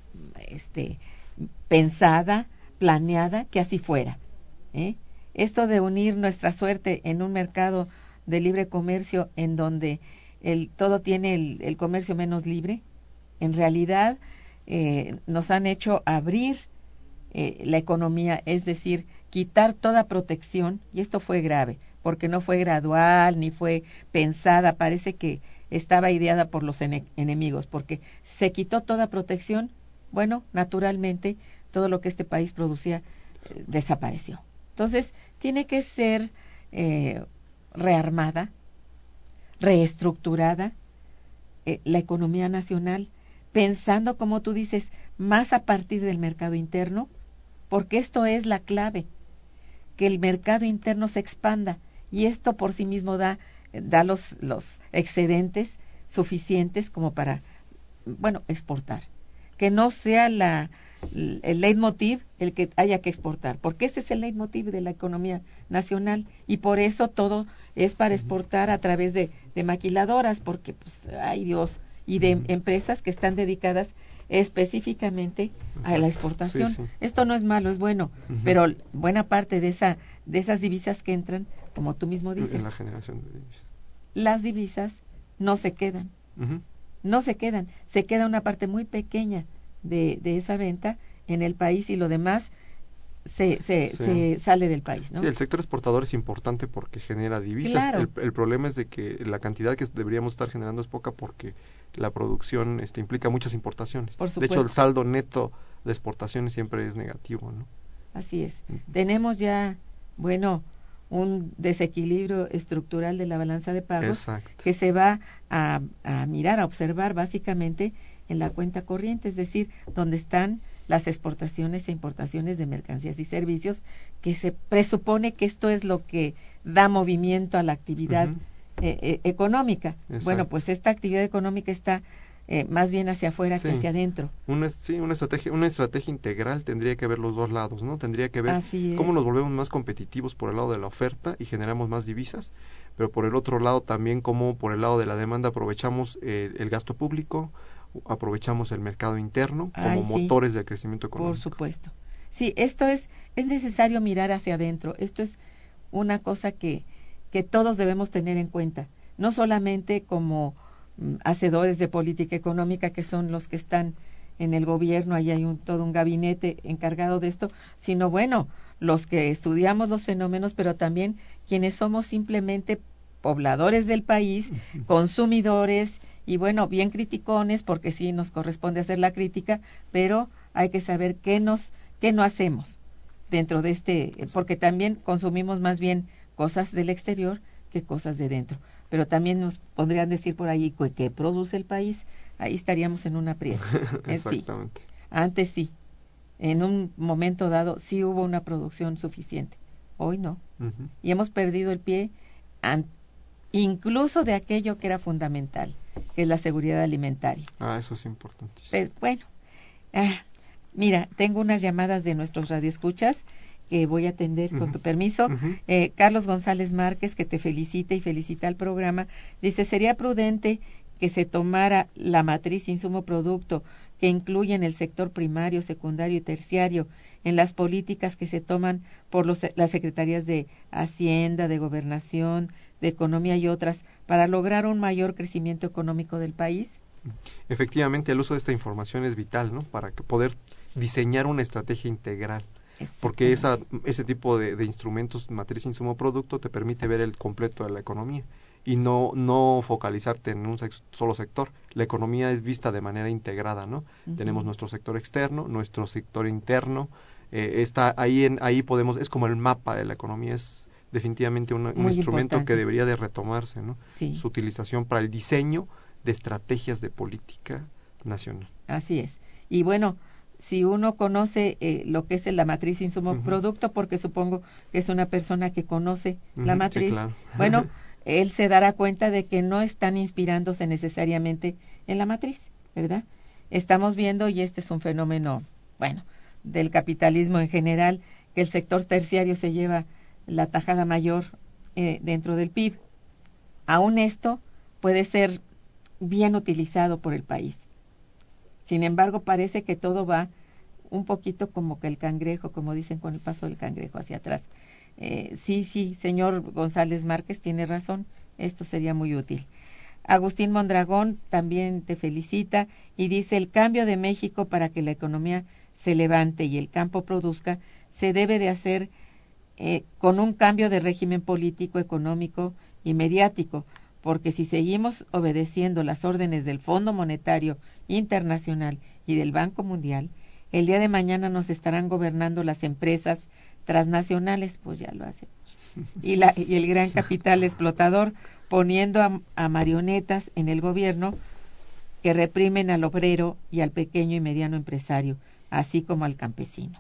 este, pensada, planeada, que así fuera, ¿eh? Esto de unir nuestra suerte en un mercado de libre comercio en donde el, todo tiene el, el comercio menos libre, en realidad eh, nos han hecho abrir eh, la economía, es decir, quitar toda protección, y esto fue grave, porque no fue gradual, ni fue pensada, parece que estaba ideada por los ene- enemigos, porque se quitó toda protección, bueno, naturalmente, todo lo que este país producía eh, desapareció. Entonces, tiene que ser eh, rearmada, reestructurada eh, la economía nacional, pensando, como tú dices, más a partir del mercado interno, porque esto es la clave, que el mercado interno se expanda, y esto por sí mismo da, da los, los excedentes suficientes como para, bueno, exportar. Que no sea la... el leitmotiv el que haya que exportar, porque ese es el leitmotiv de la economía nacional, y por eso todo es para exportar a través de, de maquiladoras, porque pues ay Dios, y de uh-huh. empresas que están dedicadas específicamente a la exportación. Sí, sí. Esto no es malo, es bueno, uh-huh. pero buena parte de esa de esas divisas que entran, como tú mismo dices, en la generación de divisas. las divisas no se quedan, Uh-huh. no se quedan, se queda una parte muy pequeña de, de esa venta en el país y lo demás se, se, Sí. se sale del país, ¿no? Sí, el sector exportador es importante porque genera divisas. Claro. El, el problema es de que la cantidad que deberíamos estar generando es poca porque la producción este, implica muchas importaciones. Por De supuesto. hecho, el saldo neto de exportaciones siempre es negativo, ¿no? Así es. Tenemos ya, bueno, un desequilibrio estructural de la balanza de pagos Exacto. que se va a, a mirar, a observar básicamente en la cuenta corriente, es decir, donde están las exportaciones e importaciones de mercancías y servicios, que se presupone que esto es lo que da movimiento a la actividad Uh-huh. eh, eh, económica. Exacto. Bueno, pues esta actividad económica está eh, más bien hacia afuera Sí. que hacia adentro. Una, sí, una estrategia, una estrategia integral tendría que ver los dos lados, ¿no? Tendría que ver Así es. cómo nos volvemos más competitivos por el lado de la oferta y generamos más divisas, pero por el otro lado también cómo por el lado de la demanda aprovechamos eh, el gasto público, aprovechamos el mercado interno como Ay, sí. motores del crecimiento económico. Por supuesto. Sí, esto es, es necesario mirar hacia adentro. Esto es una cosa que, que todos debemos tener en cuenta. No solamente como mm, hacedores de política económica, que son los que están en el gobierno, ahí hay un, todo un gabinete encargado de esto, sino bueno, los que estudiamos los fenómenos, pero también quienes somos simplemente pobladores del país, consumidores, y bueno, bien criticones, porque sí nos corresponde hacer la crítica, pero hay que saber qué nos, qué no hacemos dentro de este, porque también consumimos más bien cosas del exterior que cosas de dentro. Pero también nos podrían decir por ahí qué produce el país, ahí estaríamos en un aprieto. Eh, sí, Exactamente. antes sí, en un momento dado sí hubo una producción suficiente, hoy no. Ujú. Y hemos perdido el pie an- incluso de aquello que era fundamental, que es la seguridad alimentaria. Ah, eso es importantísimo. Pues, bueno, ah, mira, tengo unas llamadas de nuestros radioescuchas que voy a atender con Ujú. tu permiso. Ujú. Eh, Carlos González Márquez, que te felicita y felicita al programa, dice, ¿sería prudente que se tomara la matriz insumo-producto que incluye en el sector primario, secundario y terciario en las políticas que se toman por los, las secretarías de Hacienda, de Gobernación, de Economía y otras para lograr un mayor crecimiento económico del país? Efectivamente, el uso de esta información es vital, ¿no? Para que poder diseñar una estrategia integral. Porque esa, ese tipo de, de instrumentos, matriz insumo producto, te permite ver el completo de la economía y no no focalizarte en un sex, solo sector. La economía es vista de manera integrada, ¿no? Uh-huh. Tenemos nuestro sector externo, nuestro sector interno, eh, está ahí en ahí podemos, es como el mapa de la economía, es definitivamente una, un instrumento importante que debería de retomarse, ¿no? Sí. Su utilización para el diseño de estrategias de política nacional. Así es. Y bueno, si uno conoce eh, lo que es la matriz insumo-producto, uh-huh. porque supongo que es una persona que conoce uh-huh, la matriz, sí, claro. bueno, él se dará cuenta de que no están inspirándose necesariamente en la matriz, ¿verdad? Estamos viendo, y este es un fenómeno, bueno, del capitalismo en general, que el sector terciario se lleva la tajada mayor eh, dentro del P I B. Aún esto puede ser bien utilizado por el país. Sin embargo, parece que todo va un poquito como que el cangrejo, como dicen, con el paso del cangrejo hacia atrás. Eh, sí, sí, señor González Márquez, tiene razón, esto sería muy útil. Agustín Mondragón también te felicita y dice, el cambio de México para que la economía se levante y el campo produzca, se debe de hacer eh, con un cambio de régimen político, económico y mediático, porque si seguimos obedeciendo las órdenes del Fondo Monetario Internacional y del Banco Mundial, el día de mañana nos estarán gobernando las empresas transnacionales, pues ya lo hacen, y, la, y el gran capital explotador, poniendo a, a marionetas en el gobierno que reprimen al obrero y al pequeño y mediano empresario, así como al campesino.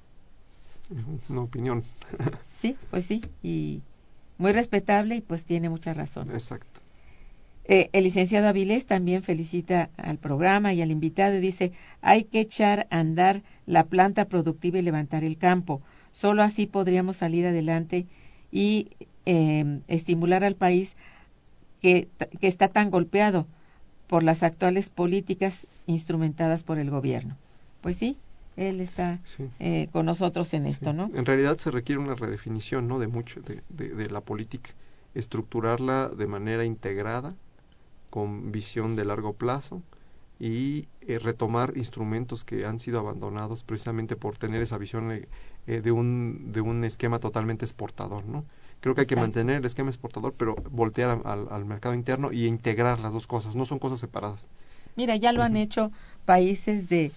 Una opinión. Sí, pues sí, y muy respetable y pues tiene mucha razón. Exacto. Eh, el licenciado Avilés también felicita al programa y al invitado y dice, hay que echar a andar la planta productiva y levantar el campo. Solo así podríamos salir adelante y eh, estimular al país que, que está tan golpeado por las actuales políticas instrumentadas por el gobierno. Pues sí, él está sí. eh, con nosotros en esto, sí. ¿no? En realidad se requiere una redefinición, ¿no? De mucho de, de, de la política estructurarla de manera integrada, con visión de largo plazo, y eh, retomar instrumentos que han sido abandonados precisamente por tener esa visión eh, eh, de un de un esquema totalmente exportador, ¿no? Creo que hay que Exacto. mantener el esquema exportador, pero voltear a, al, al mercado interno y integrar las dos cosas, no son cosas separadas. Mira, ya lo han Ujú. hecho países de,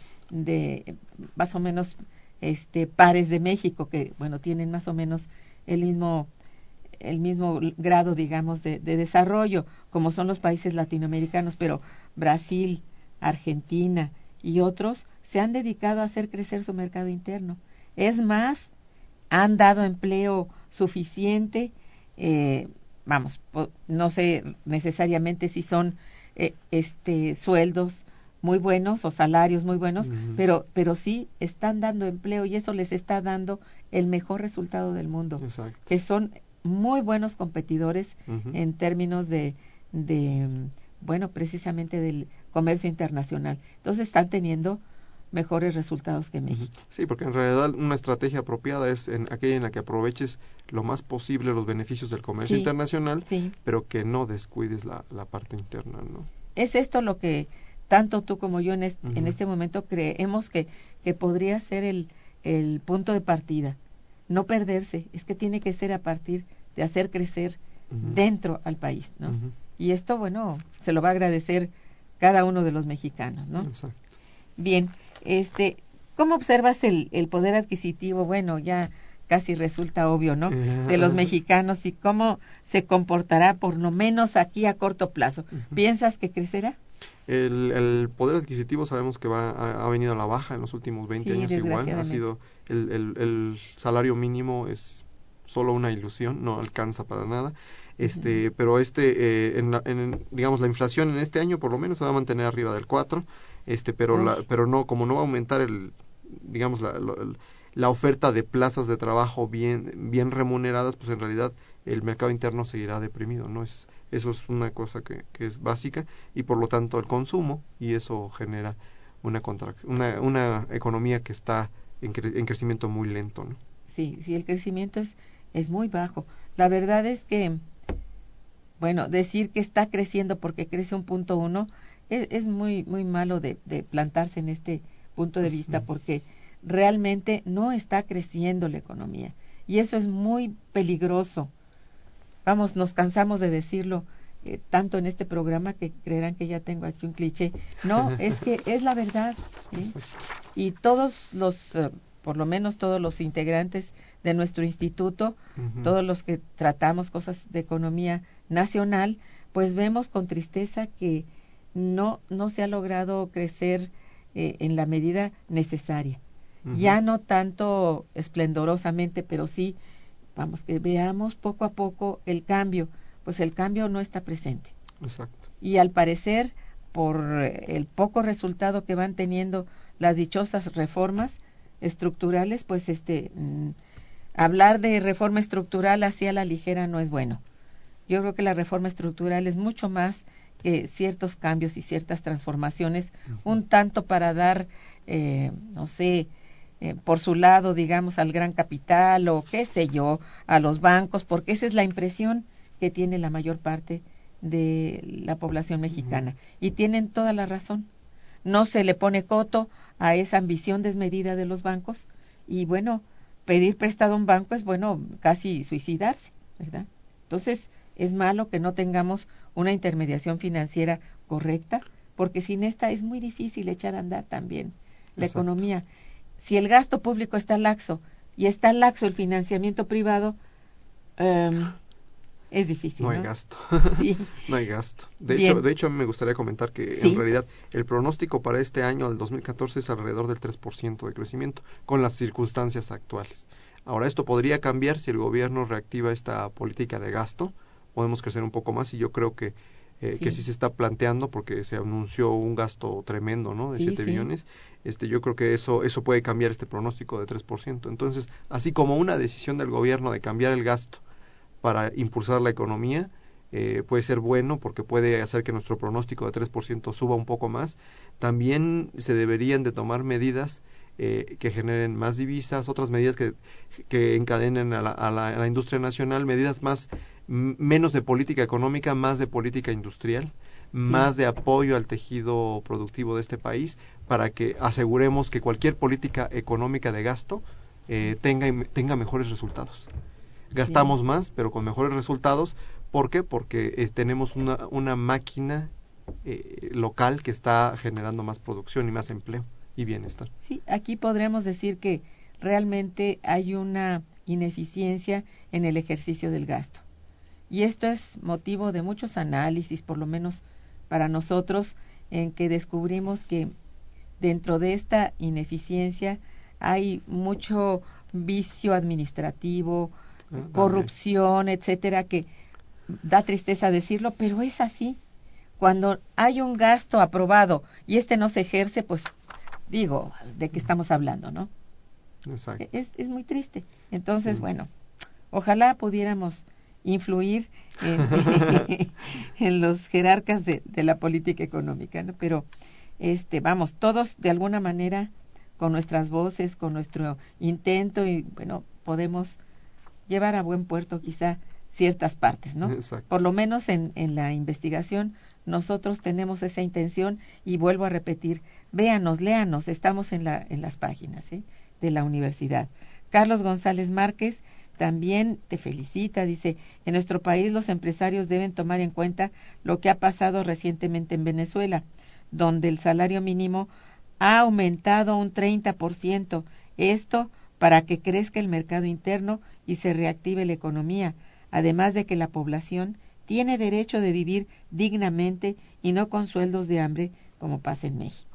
de más o menos este pares de México, que bueno, tienen más o menos el mismo el mismo grado, digamos, de, de desarrollo, como son los países latinoamericanos, pero Brasil, Argentina y otros se han dedicado a hacer crecer su mercado interno. Es más, han dado empleo suficiente, eh, vamos, po- no sé necesariamente si son eh, este sueldos muy buenos o salarios muy buenos, Ujú. pero pero sí están dando empleo y eso les está dando el mejor resultado del mundo, Exacto. que son muy buenos competidores Ujú. en términos de, de mm, bueno, precisamente del comercio internacional. Entonces están teniendo mejores resultados que México. Sí, porque en realidad una estrategia apropiada es en aquella en la que aproveches lo más posible los beneficios del comercio Sí, internacional, sí. pero que no descuides la, la parte interna, ¿no? Es esto lo que tanto tú como yo en, est- Ujú. en este momento creemos que, que podría ser el, el punto de partida. No perderse, es que tiene que ser a partir de hacer crecer Ujú. dentro al país, ¿no? Ujú. Y esto, bueno, se lo va a agradecer cada uno de los mexicanos, ¿no? Exacto. Bien, este, ¿cómo observas el, el poder adquisitivo? Bueno, ya casi resulta obvio, ¿no? De los mexicanos y cómo se comportará por lo menos aquí a corto plazo. Ujú. ¿Piensas que crecerá? El, el poder adquisitivo sabemos que va ha, ha venido a la baja en los últimos veinte Sí, años igual, ha desgraciadamente. sido el, el, el salario mínimo es solo una ilusión, no alcanza para nada. Este, Ujú. pero este eh, en, la, en digamos la inflación en este año por lo menos se va a mantener arriba del cuatro, este, pero Uy. la pero no como no va a aumentar el digamos la, la, la oferta de plazas de trabajo bien bien remuneradas, pues en realidad el mercado interno seguirá deprimido, no es eso es una cosa que, que es básica, y por lo tanto el consumo, y eso genera una contrac una, una economía que está en, cre en crecimiento muy lento, ¿no? Sí, sí, el crecimiento es, es muy bajo. La verdad es que, bueno, decir que está creciendo porque crece un punto uno es, es muy, muy malo de, de plantarse en este punto de vista porque realmente no está creciendo la economía y eso es muy peligroso. Vamos, nos cansamos de decirlo eh, tanto en este programa que creerán que ya tengo aquí un cliché. No, es que es la verdad, ¿eh? Y todos los, eh, por lo menos todos los integrantes de nuestro instituto, Uh-huh. todos los que tratamos cosas de economía nacional, pues vemos con tristeza que no, no se ha logrado crecer eh, en la medida necesaria. Uh-huh. Ya no tanto esplendorosamente, pero sí, vamos, que veamos poco a poco el cambio, pues el cambio no está presente. Exacto. Y al parecer, por el poco resultado que van teniendo las dichosas reformas estructurales, pues este mmm, hablar de reforma estructural así a la ligera no es bueno. Yo creo que la reforma estructural es mucho más que ciertos cambios y ciertas transformaciones, uh-huh. un tanto para dar, eh, no sé, eh, por su lado, digamos, al gran capital o qué sé yo, a los bancos, porque esa es la impresión que tiene la mayor parte de la población mexicana. Uh-huh. Y tienen toda la razón. No se le pone coto a esa ambición desmedida de los bancos y bueno, pedir prestado a un banco es bueno, casi suicidarse, ¿verdad? Entonces, es malo que no tengamos una intermediación financiera correcta, porque sin esta es muy difícil echar a andar también la Exacto. economía. Si el gasto público está laxo y está laxo el financiamiento privado, um, es difícil, no ¿no? hay gasto. Sí. No hay gasto. De Bien. hecho, de hecho, a mí me gustaría comentar que ¿Sí? en realidad el pronóstico para este año, del dos mil catorce, es alrededor del tres por ciento de crecimiento, con las circunstancias actuales. Ahora, esto podría cambiar si el gobierno reactiva esta política de gasto. Podemos crecer un poco más y yo creo que eh, sí. que sí se está planteando porque se anunció un gasto tremendo, ¿no? De sí, siete sí. billones. Este, yo creo que eso eso puede cambiar este pronóstico de tres por ciento. Entonces, así como una decisión del gobierno de cambiar el gasto para impulsar la economía, eh, puede ser bueno porque puede hacer que nuestro pronóstico de tres por ciento suba un poco más, también se deberían de tomar medidas Eh, que generen más divisas, otras medidas que, que encadenen a la, a, la, a la industria nacional, medidas más m- menos de política económica, más de política industrial, más de apoyo al tejido productivo de este país, para que aseguremos que cualquier política económica de gasto eh, tenga, tenga mejores resultados. Gastamos sí. más, pero con mejores resultados. ¿Por qué? Porque eh, tenemos una, una máquina eh, local que está generando más producción y más empleo y bienestar. Sí, aquí podremos decir que realmente hay una ineficiencia en el ejercicio del gasto. Y esto es motivo de muchos análisis, por lo menos para nosotros, en que descubrimos que dentro de esta ineficiencia hay mucho vicio administrativo, ah, corrupción, etcétera, que da tristeza decirlo, pero es así. Cuando hay un gasto aprobado y este no se ejerce, pues digo, ¿de qué estamos hablando, no? Exacto. Es, es muy triste. Entonces, sí. bueno, ojalá pudiéramos influir en, en los jerarcas de, de la política económica, ¿no? Pero, este, vamos, todos de alguna manera, con nuestras voces, con nuestro intento, y bueno, podemos llevar a buen puerto quizá ciertas partes, ¿no? Exacto. Por lo menos en, en la investigación nosotros tenemos esa intención, y vuelvo a repetir, véanos, léanos, estamos en la en las páginas, ¿eh?, de la universidad. Carlos González Márquez también te felicita, dice, en nuestro país los empresarios deben tomar en cuenta lo que ha pasado recientemente en Venezuela, donde el salario mínimo ha aumentado un treinta por ciento, esto para que crezca el mercado interno y se reactive la economía, además de que la población tiene derecho de vivir dignamente y no con sueldos de hambre como pasa en México.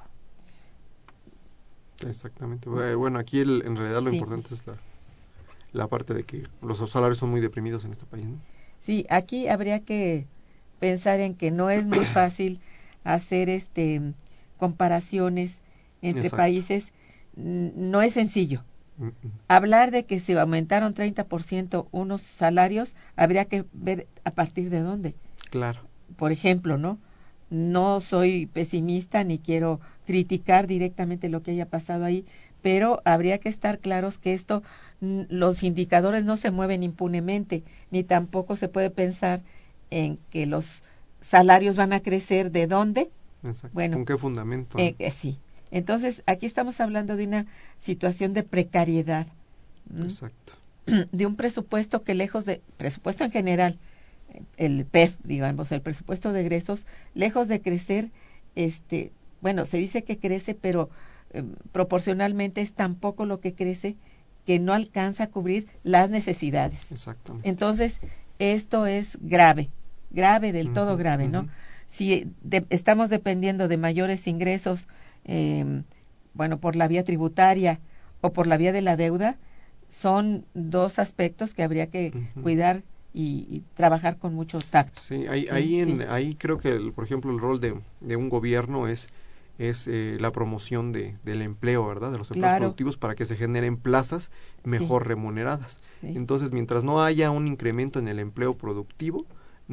Exactamente. Bueno, aquí el, en realidad lo sí. importante es la, la parte de que los salarios son muy deprimidos en este país, ¿no? Sí, aquí habría que pensar en que no es muy fácil hacer este comparaciones entre Exacto. países, no es sencillo. Uh-uh. Hablar de que se aumentaron treinta por ciento unos salarios, habría que ver a partir de dónde. Claro. Por ejemplo, ¿no? No soy pesimista ni quiero criticar directamente lo que haya pasado ahí, pero habría que estar claros que esto, los indicadores no se mueven impunemente, ni tampoco se puede pensar en que los salarios van a crecer. ¿De dónde? Exacto. Bueno, ¿con qué fundamento? Eh, eh, sí. Entonces, aquí estamos hablando de una situación de precariedad. Exacto. De un presupuesto que lejos de, presupuesto en general, el P E F, digamos, el presupuesto de egresos, lejos de crecer, este, bueno, se dice que crece, pero eh, proporcionalmente es tan poco lo que crece que no alcanza a cubrir las necesidades. Exactamente. Entonces, esto es grave, grave, del uh-huh, todo grave, uh-huh. ¿no? Si de, estamos dependiendo de mayores ingresos, eh, bueno, por la vía tributaria o por la vía de la deuda, son dos aspectos que habría que uh-huh. cuidar y, y trabajar con mucho tacto. Sí, ahí, sí, ahí, en, sí. ahí creo que, el, por ejemplo, el rol de, de un gobierno es es eh, la promoción de, del empleo, ¿verdad? De los empleos claro. productivos para que se generen plazas mejor sí. remuneradas. Sí. Entonces, mientras no haya un incremento en el empleo productivo,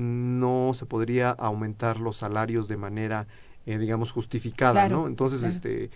no se podría aumentar los salarios de manera, eh, digamos, justificada, claro, ¿no? Entonces, claro. este,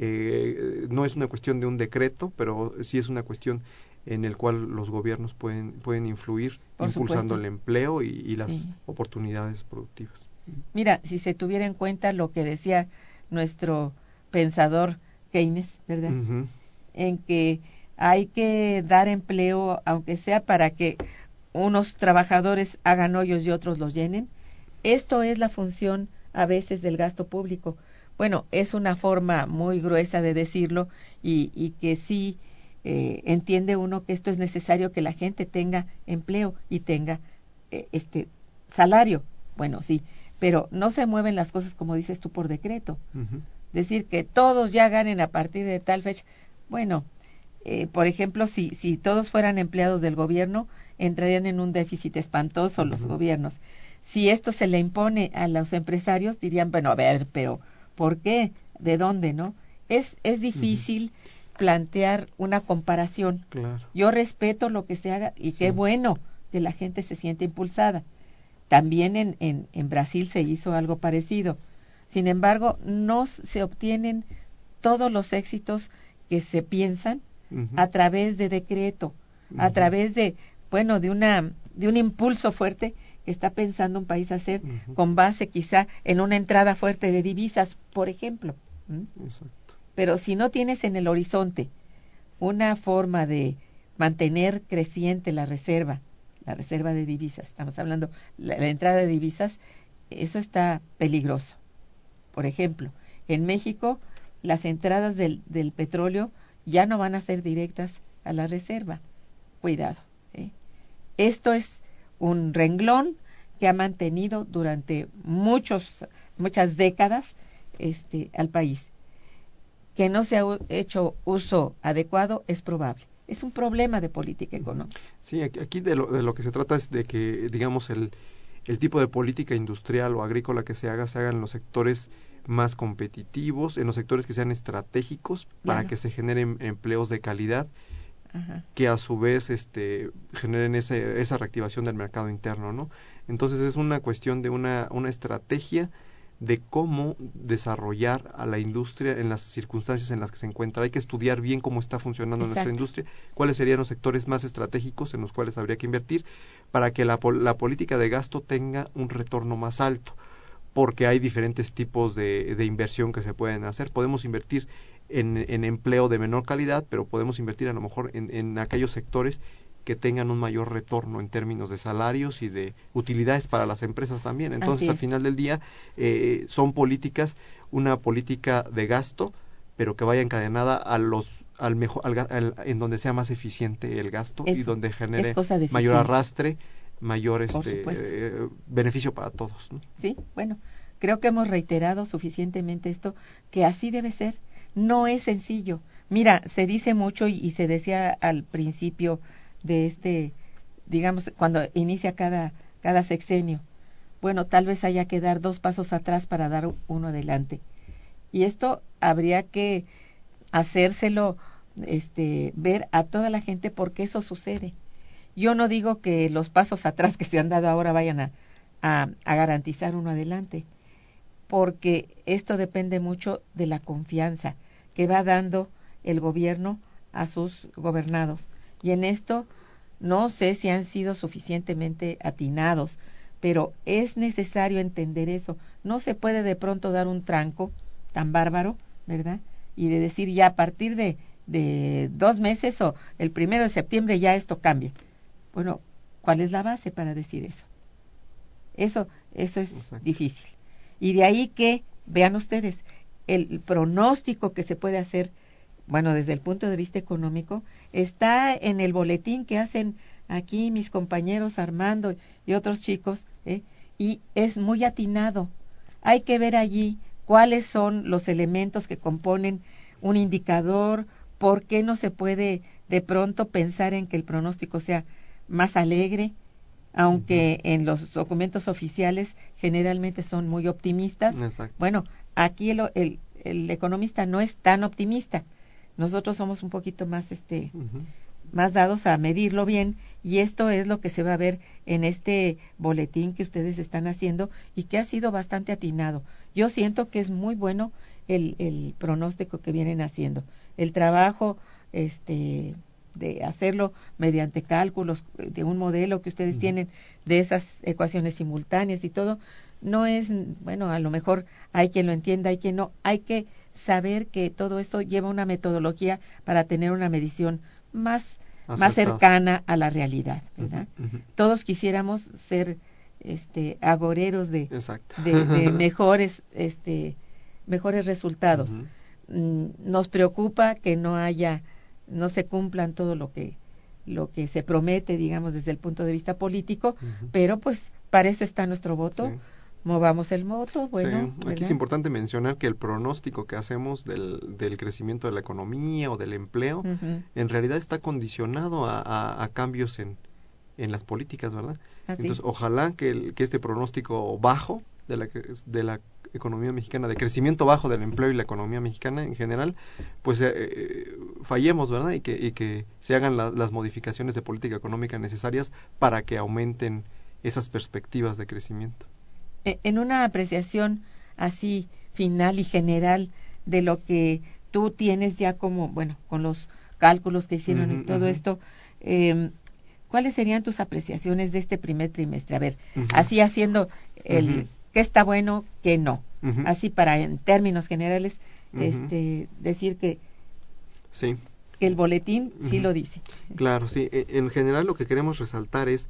eh, no es una cuestión de un decreto, pero sí es una cuestión en el cual los gobiernos pueden pueden influir, Por impulsando supuesto. el empleo y, y las sí. oportunidades productivas. Mira, si se tuviera en cuenta lo que decía nuestro pensador Keynes, ¿verdad? Uh-huh. En que hay que dar empleo, aunque sea para que unos trabajadores hagan hoyos y otros los llenen. Esto es la función a veces del gasto público. Bueno, es una forma muy gruesa de decirlo y, y que sí eh, entiende uno que esto es necesario, que la gente tenga empleo y tenga eh, este salario. Bueno, sí, pero no se mueven las cosas, como dices tú, por decreto. Uh-huh. Decir que todos ya ganen a partir de tal fecha. Bueno, eh, por ejemplo, si si todos fueran empleados del gobierno, entrarían en un déficit espantoso uh-huh. los gobiernos. Si esto se le impone a los empresarios, dirían, bueno, a ver, pero ¿por qué? ¿De dónde, no? Es es difícil uh-huh. plantear una comparación. Claro. Yo respeto lo que se haga y sí. qué bueno que la gente se siente impulsada. También en, en, en Brasil se hizo algo parecido. Sin embargo, no se obtienen todos los éxitos que se piensan uh-huh. a través de decreto, uh-huh. a través de bueno, de una de un impulso fuerte que está pensando un país hacer, uh-huh. con base quizá en una entrada fuerte de divisas, por ejemplo. ¿Mm? Exacto. Pero si no tienes en el horizonte una forma de mantener creciente la reserva, la reserva de divisas, estamos hablando, la, la entrada de divisas, eso está peligroso. Por ejemplo, en México, las entradas del, del petróleo ya no van a ser directas a la reserva. Cuidado. ¿eh? Esto es un renglón que ha mantenido durante muchos, muchas décadas este, al país. Que no se ha hecho uso adecuado es probable. Es un problema de política económica. Sí, aquí de lo, de lo que se trata es de que, digamos, el, el tipo de política industrial o agrícola que se haga, se haga en los sectores más competitivos, en los sectores que sean estratégicos, claro. para que se generen empleos de calidad, Ajá. que a su vez este, generen ese, esa reactivación del mercado interno, ¿no? Entonces es una cuestión de una, una estrategia de cómo desarrollar a la industria en las circunstancias en las que se encuentra. Hay que estudiar bien cómo está funcionando Exacto. nuestra industria, cuáles serían los sectores más estratégicos en los cuales habría que invertir para que la, la política de gasto tenga un retorno más alto, porque hay diferentes tipos de, de inversión que se pueden hacer. Podemos invertir en, en empleo de menor calidad, pero podemos invertir a lo mejor en, en aquellos sectores que tengan un mayor retorno en términos de salarios y de utilidades para las empresas también. Entonces, al final del día, eh, son políticas, una política de gasto, pero que vaya encadenada a los al mejor al, al, en donde sea más eficiente el gasto Eso, y donde genere mayor arrastre, mayor este eh, beneficio para todos, ¿no? Sí, bueno, creo que hemos reiterado suficientemente esto, que así debe ser. No es sencillo. Mira, se dice mucho y, y se decía al principio de este, digamos, cuando inicia cada, cada sexenio, bueno, tal vez haya que dar dos pasos atrás para dar uno adelante. Y esto habría que hacérselo este, ver a toda la gente porque eso sucede. Yo no digo que los pasos atrás que se han dado ahora vayan a, a, a garantizar uno adelante, porque esto depende mucho de la confianza que va dando el gobierno a sus gobernados. Y en esto no sé si han sido suficientemente atinados, pero es necesario entender eso. No se puede de pronto dar un tranco tan bárbaro, ¿verdad? Y de decir ya a partir de, de dos meses o el primero de septiembre ya esto cambie. Bueno, ¿cuál es la base para decir eso? Eso, eso es Exacto. difícil. Y de ahí que, vean ustedes, el pronóstico que se puede hacer, bueno, desde el punto de vista económico, está en el boletín que hacen aquí mis compañeros Armando y otros chicos, ¿eh? y es muy atinado. Hay que ver allí cuáles son los elementos que componen un indicador, por qué no se puede de pronto pensar en que el pronóstico sea más alegre, aunque uh-huh. en los documentos oficiales generalmente son muy optimistas. Exacto. Bueno, aquí el, el, el economista no es tan optimista. Nosotros somos un poquito más este uh-huh. más dados a medirlo bien, y esto es lo que se va a ver en este boletín que ustedes están haciendo y que ha sido bastante atinado. Yo siento que es muy bueno el, el pronóstico que vienen haciendo. El trabajo este de hacerlo mediante cálculos de un modelo que ustedes uh-huh. tienen de esas ecuaciones simultáneas y todo, no es, bueno, a lo mejor hay quien lo entienda, hay quien no, hay que saber que todo esto lleva una metodología para tener una medición más, más cercana a la realidad, ¿verdad? Uh-huh, uh-huh. Todos quisiéramos ser este agoreros de, de, de mejores este mejores resultados. Uh-huh. Nos preocupa que no haya, no se cumplan todo lo que lo que se promete, digamos, desde el punto de vista político, uh-huh. pero pues para eso está nuestro voto. Sí. Movamos el voto, bueno. Sí, aquí es importante mencionar que el pronóstico que hacemos del, del crecimiento de la economía o del empleo, uh-huh. en realidad está condicionado a, a, a cambios en, en las políticas, ¿verdad? Así. Entonces, ojalá que, el, que este pronóstico bajo de la, de la economía mexicana, de crecimiento bajo del empleo y la economía mexicana en general, pues eh, fallemos, ¿verdad? Y que, y que se hagan la, las modificaciones de política económica necesarias para que aumenten esas perspectivas de crecimiento. En una apreciación así final y general de lo que tú tienes ya como, bueno, con los cálculos que hicieron uh-huh, y todo uh-huh. esto, eh, ¿cuáles serían tus apreciaciones de este primer trimestre? A ver, Uh-huh. así haciendo el Uh-huh. qué está bueno, qué no. Uh-huh. Así para en términos generales, Uh-huh. este, decir que Sí. el boletín sí Uh-huh. lo dice. Claro, sí. E- En general lo que queremos resaltar es,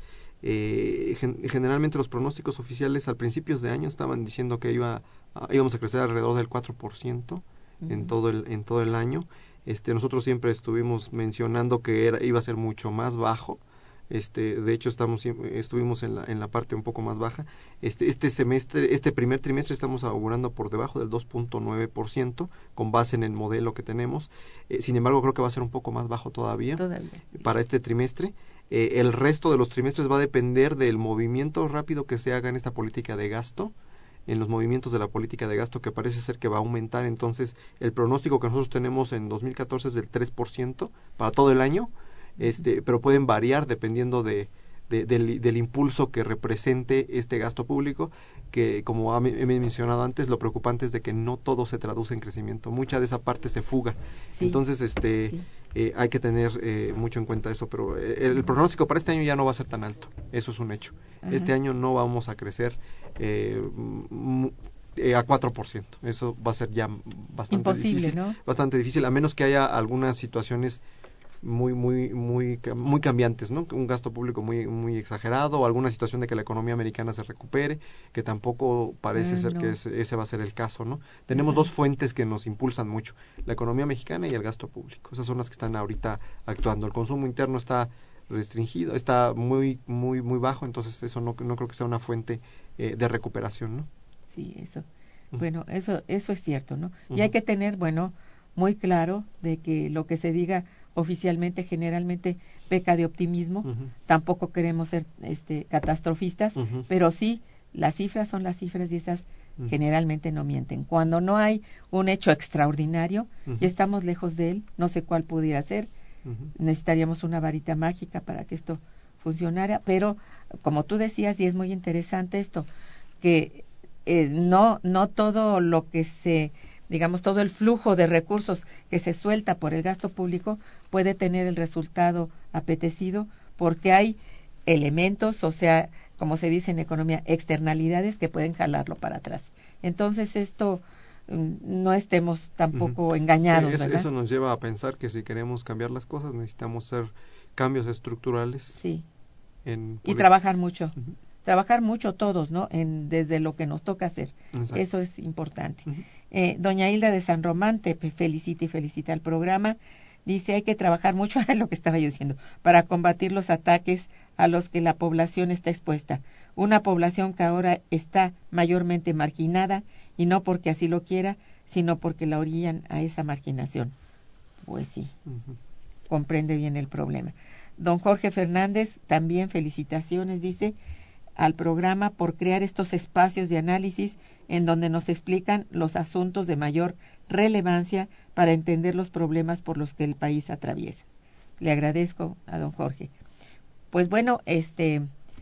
eh, gen- generalmente los pronósticos oficiales al principios de año estaban diciendo que iba a- íbamos a crecer alrededor del cuatro por ciento en Ujú. todo el en todo el año. Este, nosotros siempre estuvimos mencionando que era iba a ser mucho más bajo. Este, de hecho estamos siem- estuvimos en la en la parte un poco más baja. Este este semestre, este primer trimestre estamos augurando por debajo del dos punto nueve por ciento con base en el modelo que tenemos. Eh, sin embargo, creo que va a ser un poco más bajo todavía Todavía. para este trimestre. Eh, el resto de los trimestres va a depender del movimiento rápido que se haga en esta política de gasto, en los movimientos de la política de gasto que parece ser que va a aumentar. Entonces, el pronóstico que nosotros tenemos en dos mil catorce es del tres por ciento para todo el año, este, pero pueden variar dependiendo de, de, del, del impulso que represente este gasto público, que como ha- he mencionado antes, lo preocupante es de que no todo se traduce en crecimiento, mucha de esa parte se fuga. Sí. Entonces, este, Sí. eh, hay que tener eh, mucho en cuenta eso, pero eh, el, el pronóstico para este año ya no va a ser tan alto, eso es un hecho. Ajá. Este año no vamos a crecer eh, m- eh, a cuatro por ciento, eso va a ser ya bastante Imposible, difícil, ¿no? bastante difícil, a menos que haya algunas situaciones muy muy muy ca- muy cambiantes, ¿no? Un gasto público muy muy exagerado o alguna situación de que la economía americana se recupere, que tampoco parece Ah, ser no. que ese, ese va a ser el caso, ¿no? Tenemos Ajá. dos fuentes que nos impulsan mucho, la economía mexicana y el gasto público. Esas son las que están ahorita actuando. El consumo interno está restringido, está muy muy muy bajo, entonces eso no no creo que sea una fuente eh, de recuperación, ¿no? Sí, eso. Ujú. Bueno, eso eso es cierto, ¿no? Y Ujú. hay que tener, bueno, muy claro de que lo que se diga oficialmente generalmente peca de optimismo. Ujú. Tampoco queremos ser este catastrofistas, Ujú. pero sí las cifras son las cifras y esas Ujú. generalmente no mienten. Cuando no hay un hecho extraordinario Ujú. y estamos lejos de él, no sé cuál pudiera ser, Ujú. necesitaríamos una varita mágica para que esto funcionara, pero como tú decías, y es muy interesante esto, que eh, no no todo lo que se, digamos, todo el flujo de recursos que se suelta por el gasto público puede tener el resultado apetecido, porque hay elementos, o sea, como se dice en economía, externalidades que pueden jalarlo para atrás. Entonces esto mm, no estemos tampoco Ujú. engañados, Sí, eso, ¿verdad? eso nos lleva a pensar que si queremos cambiar las cosas necesitamos hacer cambios estructurales Sí. en Y política. trabajar mucho. Ujú. Trabajar mucho todos, ¿no? En, desde lo que nos toca hacer. Exacto. Eso es importante. Ujú. Eh, doña Hilda de San Román te pe- felicita y felicita al programa. Dice, hay que trabajar mucho, es lo que estaba yo diciendo, para combatir los ataques a los que la población está expuesta. Una población que ahora está mayormente marginada, y no porque así lo quiera, sino porque la orillan a esa marginación. Pues sí, Ujú. comprende bien el problema. Don Jorge Fernández, también felicitaciones, dice, al programa por crear estos espacios de análisis en donde nos explican los asuntos de mayor relevancia para entender los problemas por los que el país atraviesa. Le agradezco a don Jorge. Pues bueno, este,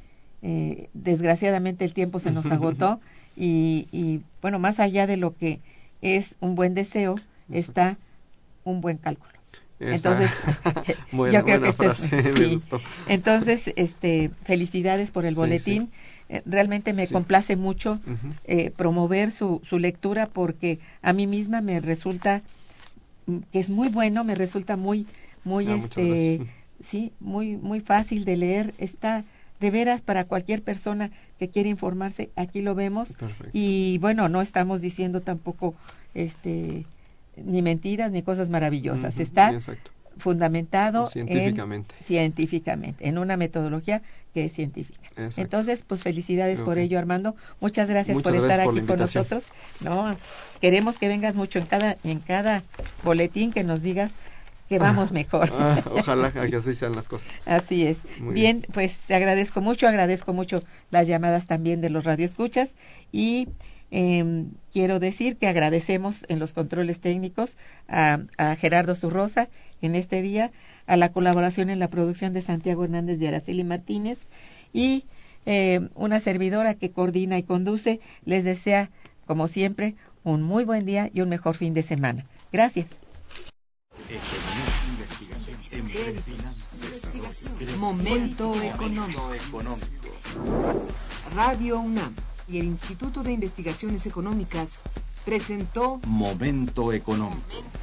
eh, desgraciadamente el tiempo se nos agotó y, y bueno, más allá de lo que es un buen deseo, está un buen cálculo. Esa- Entonces, buena, yo creo buena que esto es- frase, me sí. gustó. Entonces, este, felicidades por el Sí, boletín. Eh, realmente me Sí. complace mucho Ujú. eh, promover su, su lectura, porque a mí misma me resulta mm, que es muy bueno, me resulta muy, muy, Ah, muchas este, gracias. sí, muy, muy fácil de leer. Está de veras para cualquier persona que quiere informarse. Aquí lo vemos. Perfecto. Y bueno, no estamos diciendo tampoco, este, ni mentiras ni cosas maravillosas. Ujú, Está exacto. fundamentado Científicamente. en, científicamente, en una metodología que es científica. Exacto. Entonces, pues felicidades por Ok. ello, Armando. Muchas gracias Muchas por gracias estar por la aquí con invitación. nosotros. No, queremos que vengas mucho en cada en cada boletín, que nos digas que vamos mejor. Ah, ojalá que así sean las cosas. Así es. Muy bien, bien. pues te agradezco mucho, agradezco mucho las llamadas también de los radioescuchas y eh, quiero decir que agradecemos en los controles técnicos a, a Gerardo Zurrosa en este día, a la colaboración en la producción de Santiago Hernández y Araceli Martínez, y eh, una servidora que coordina y conduce les desea, como siempre, un muy buen día y un mejor fin de semana. Gracias. Economía, investigación, empresa, finanzas, Momento económico. Radio UNAM y el Instituto de Investigaciones Económicas presentó Momento económico.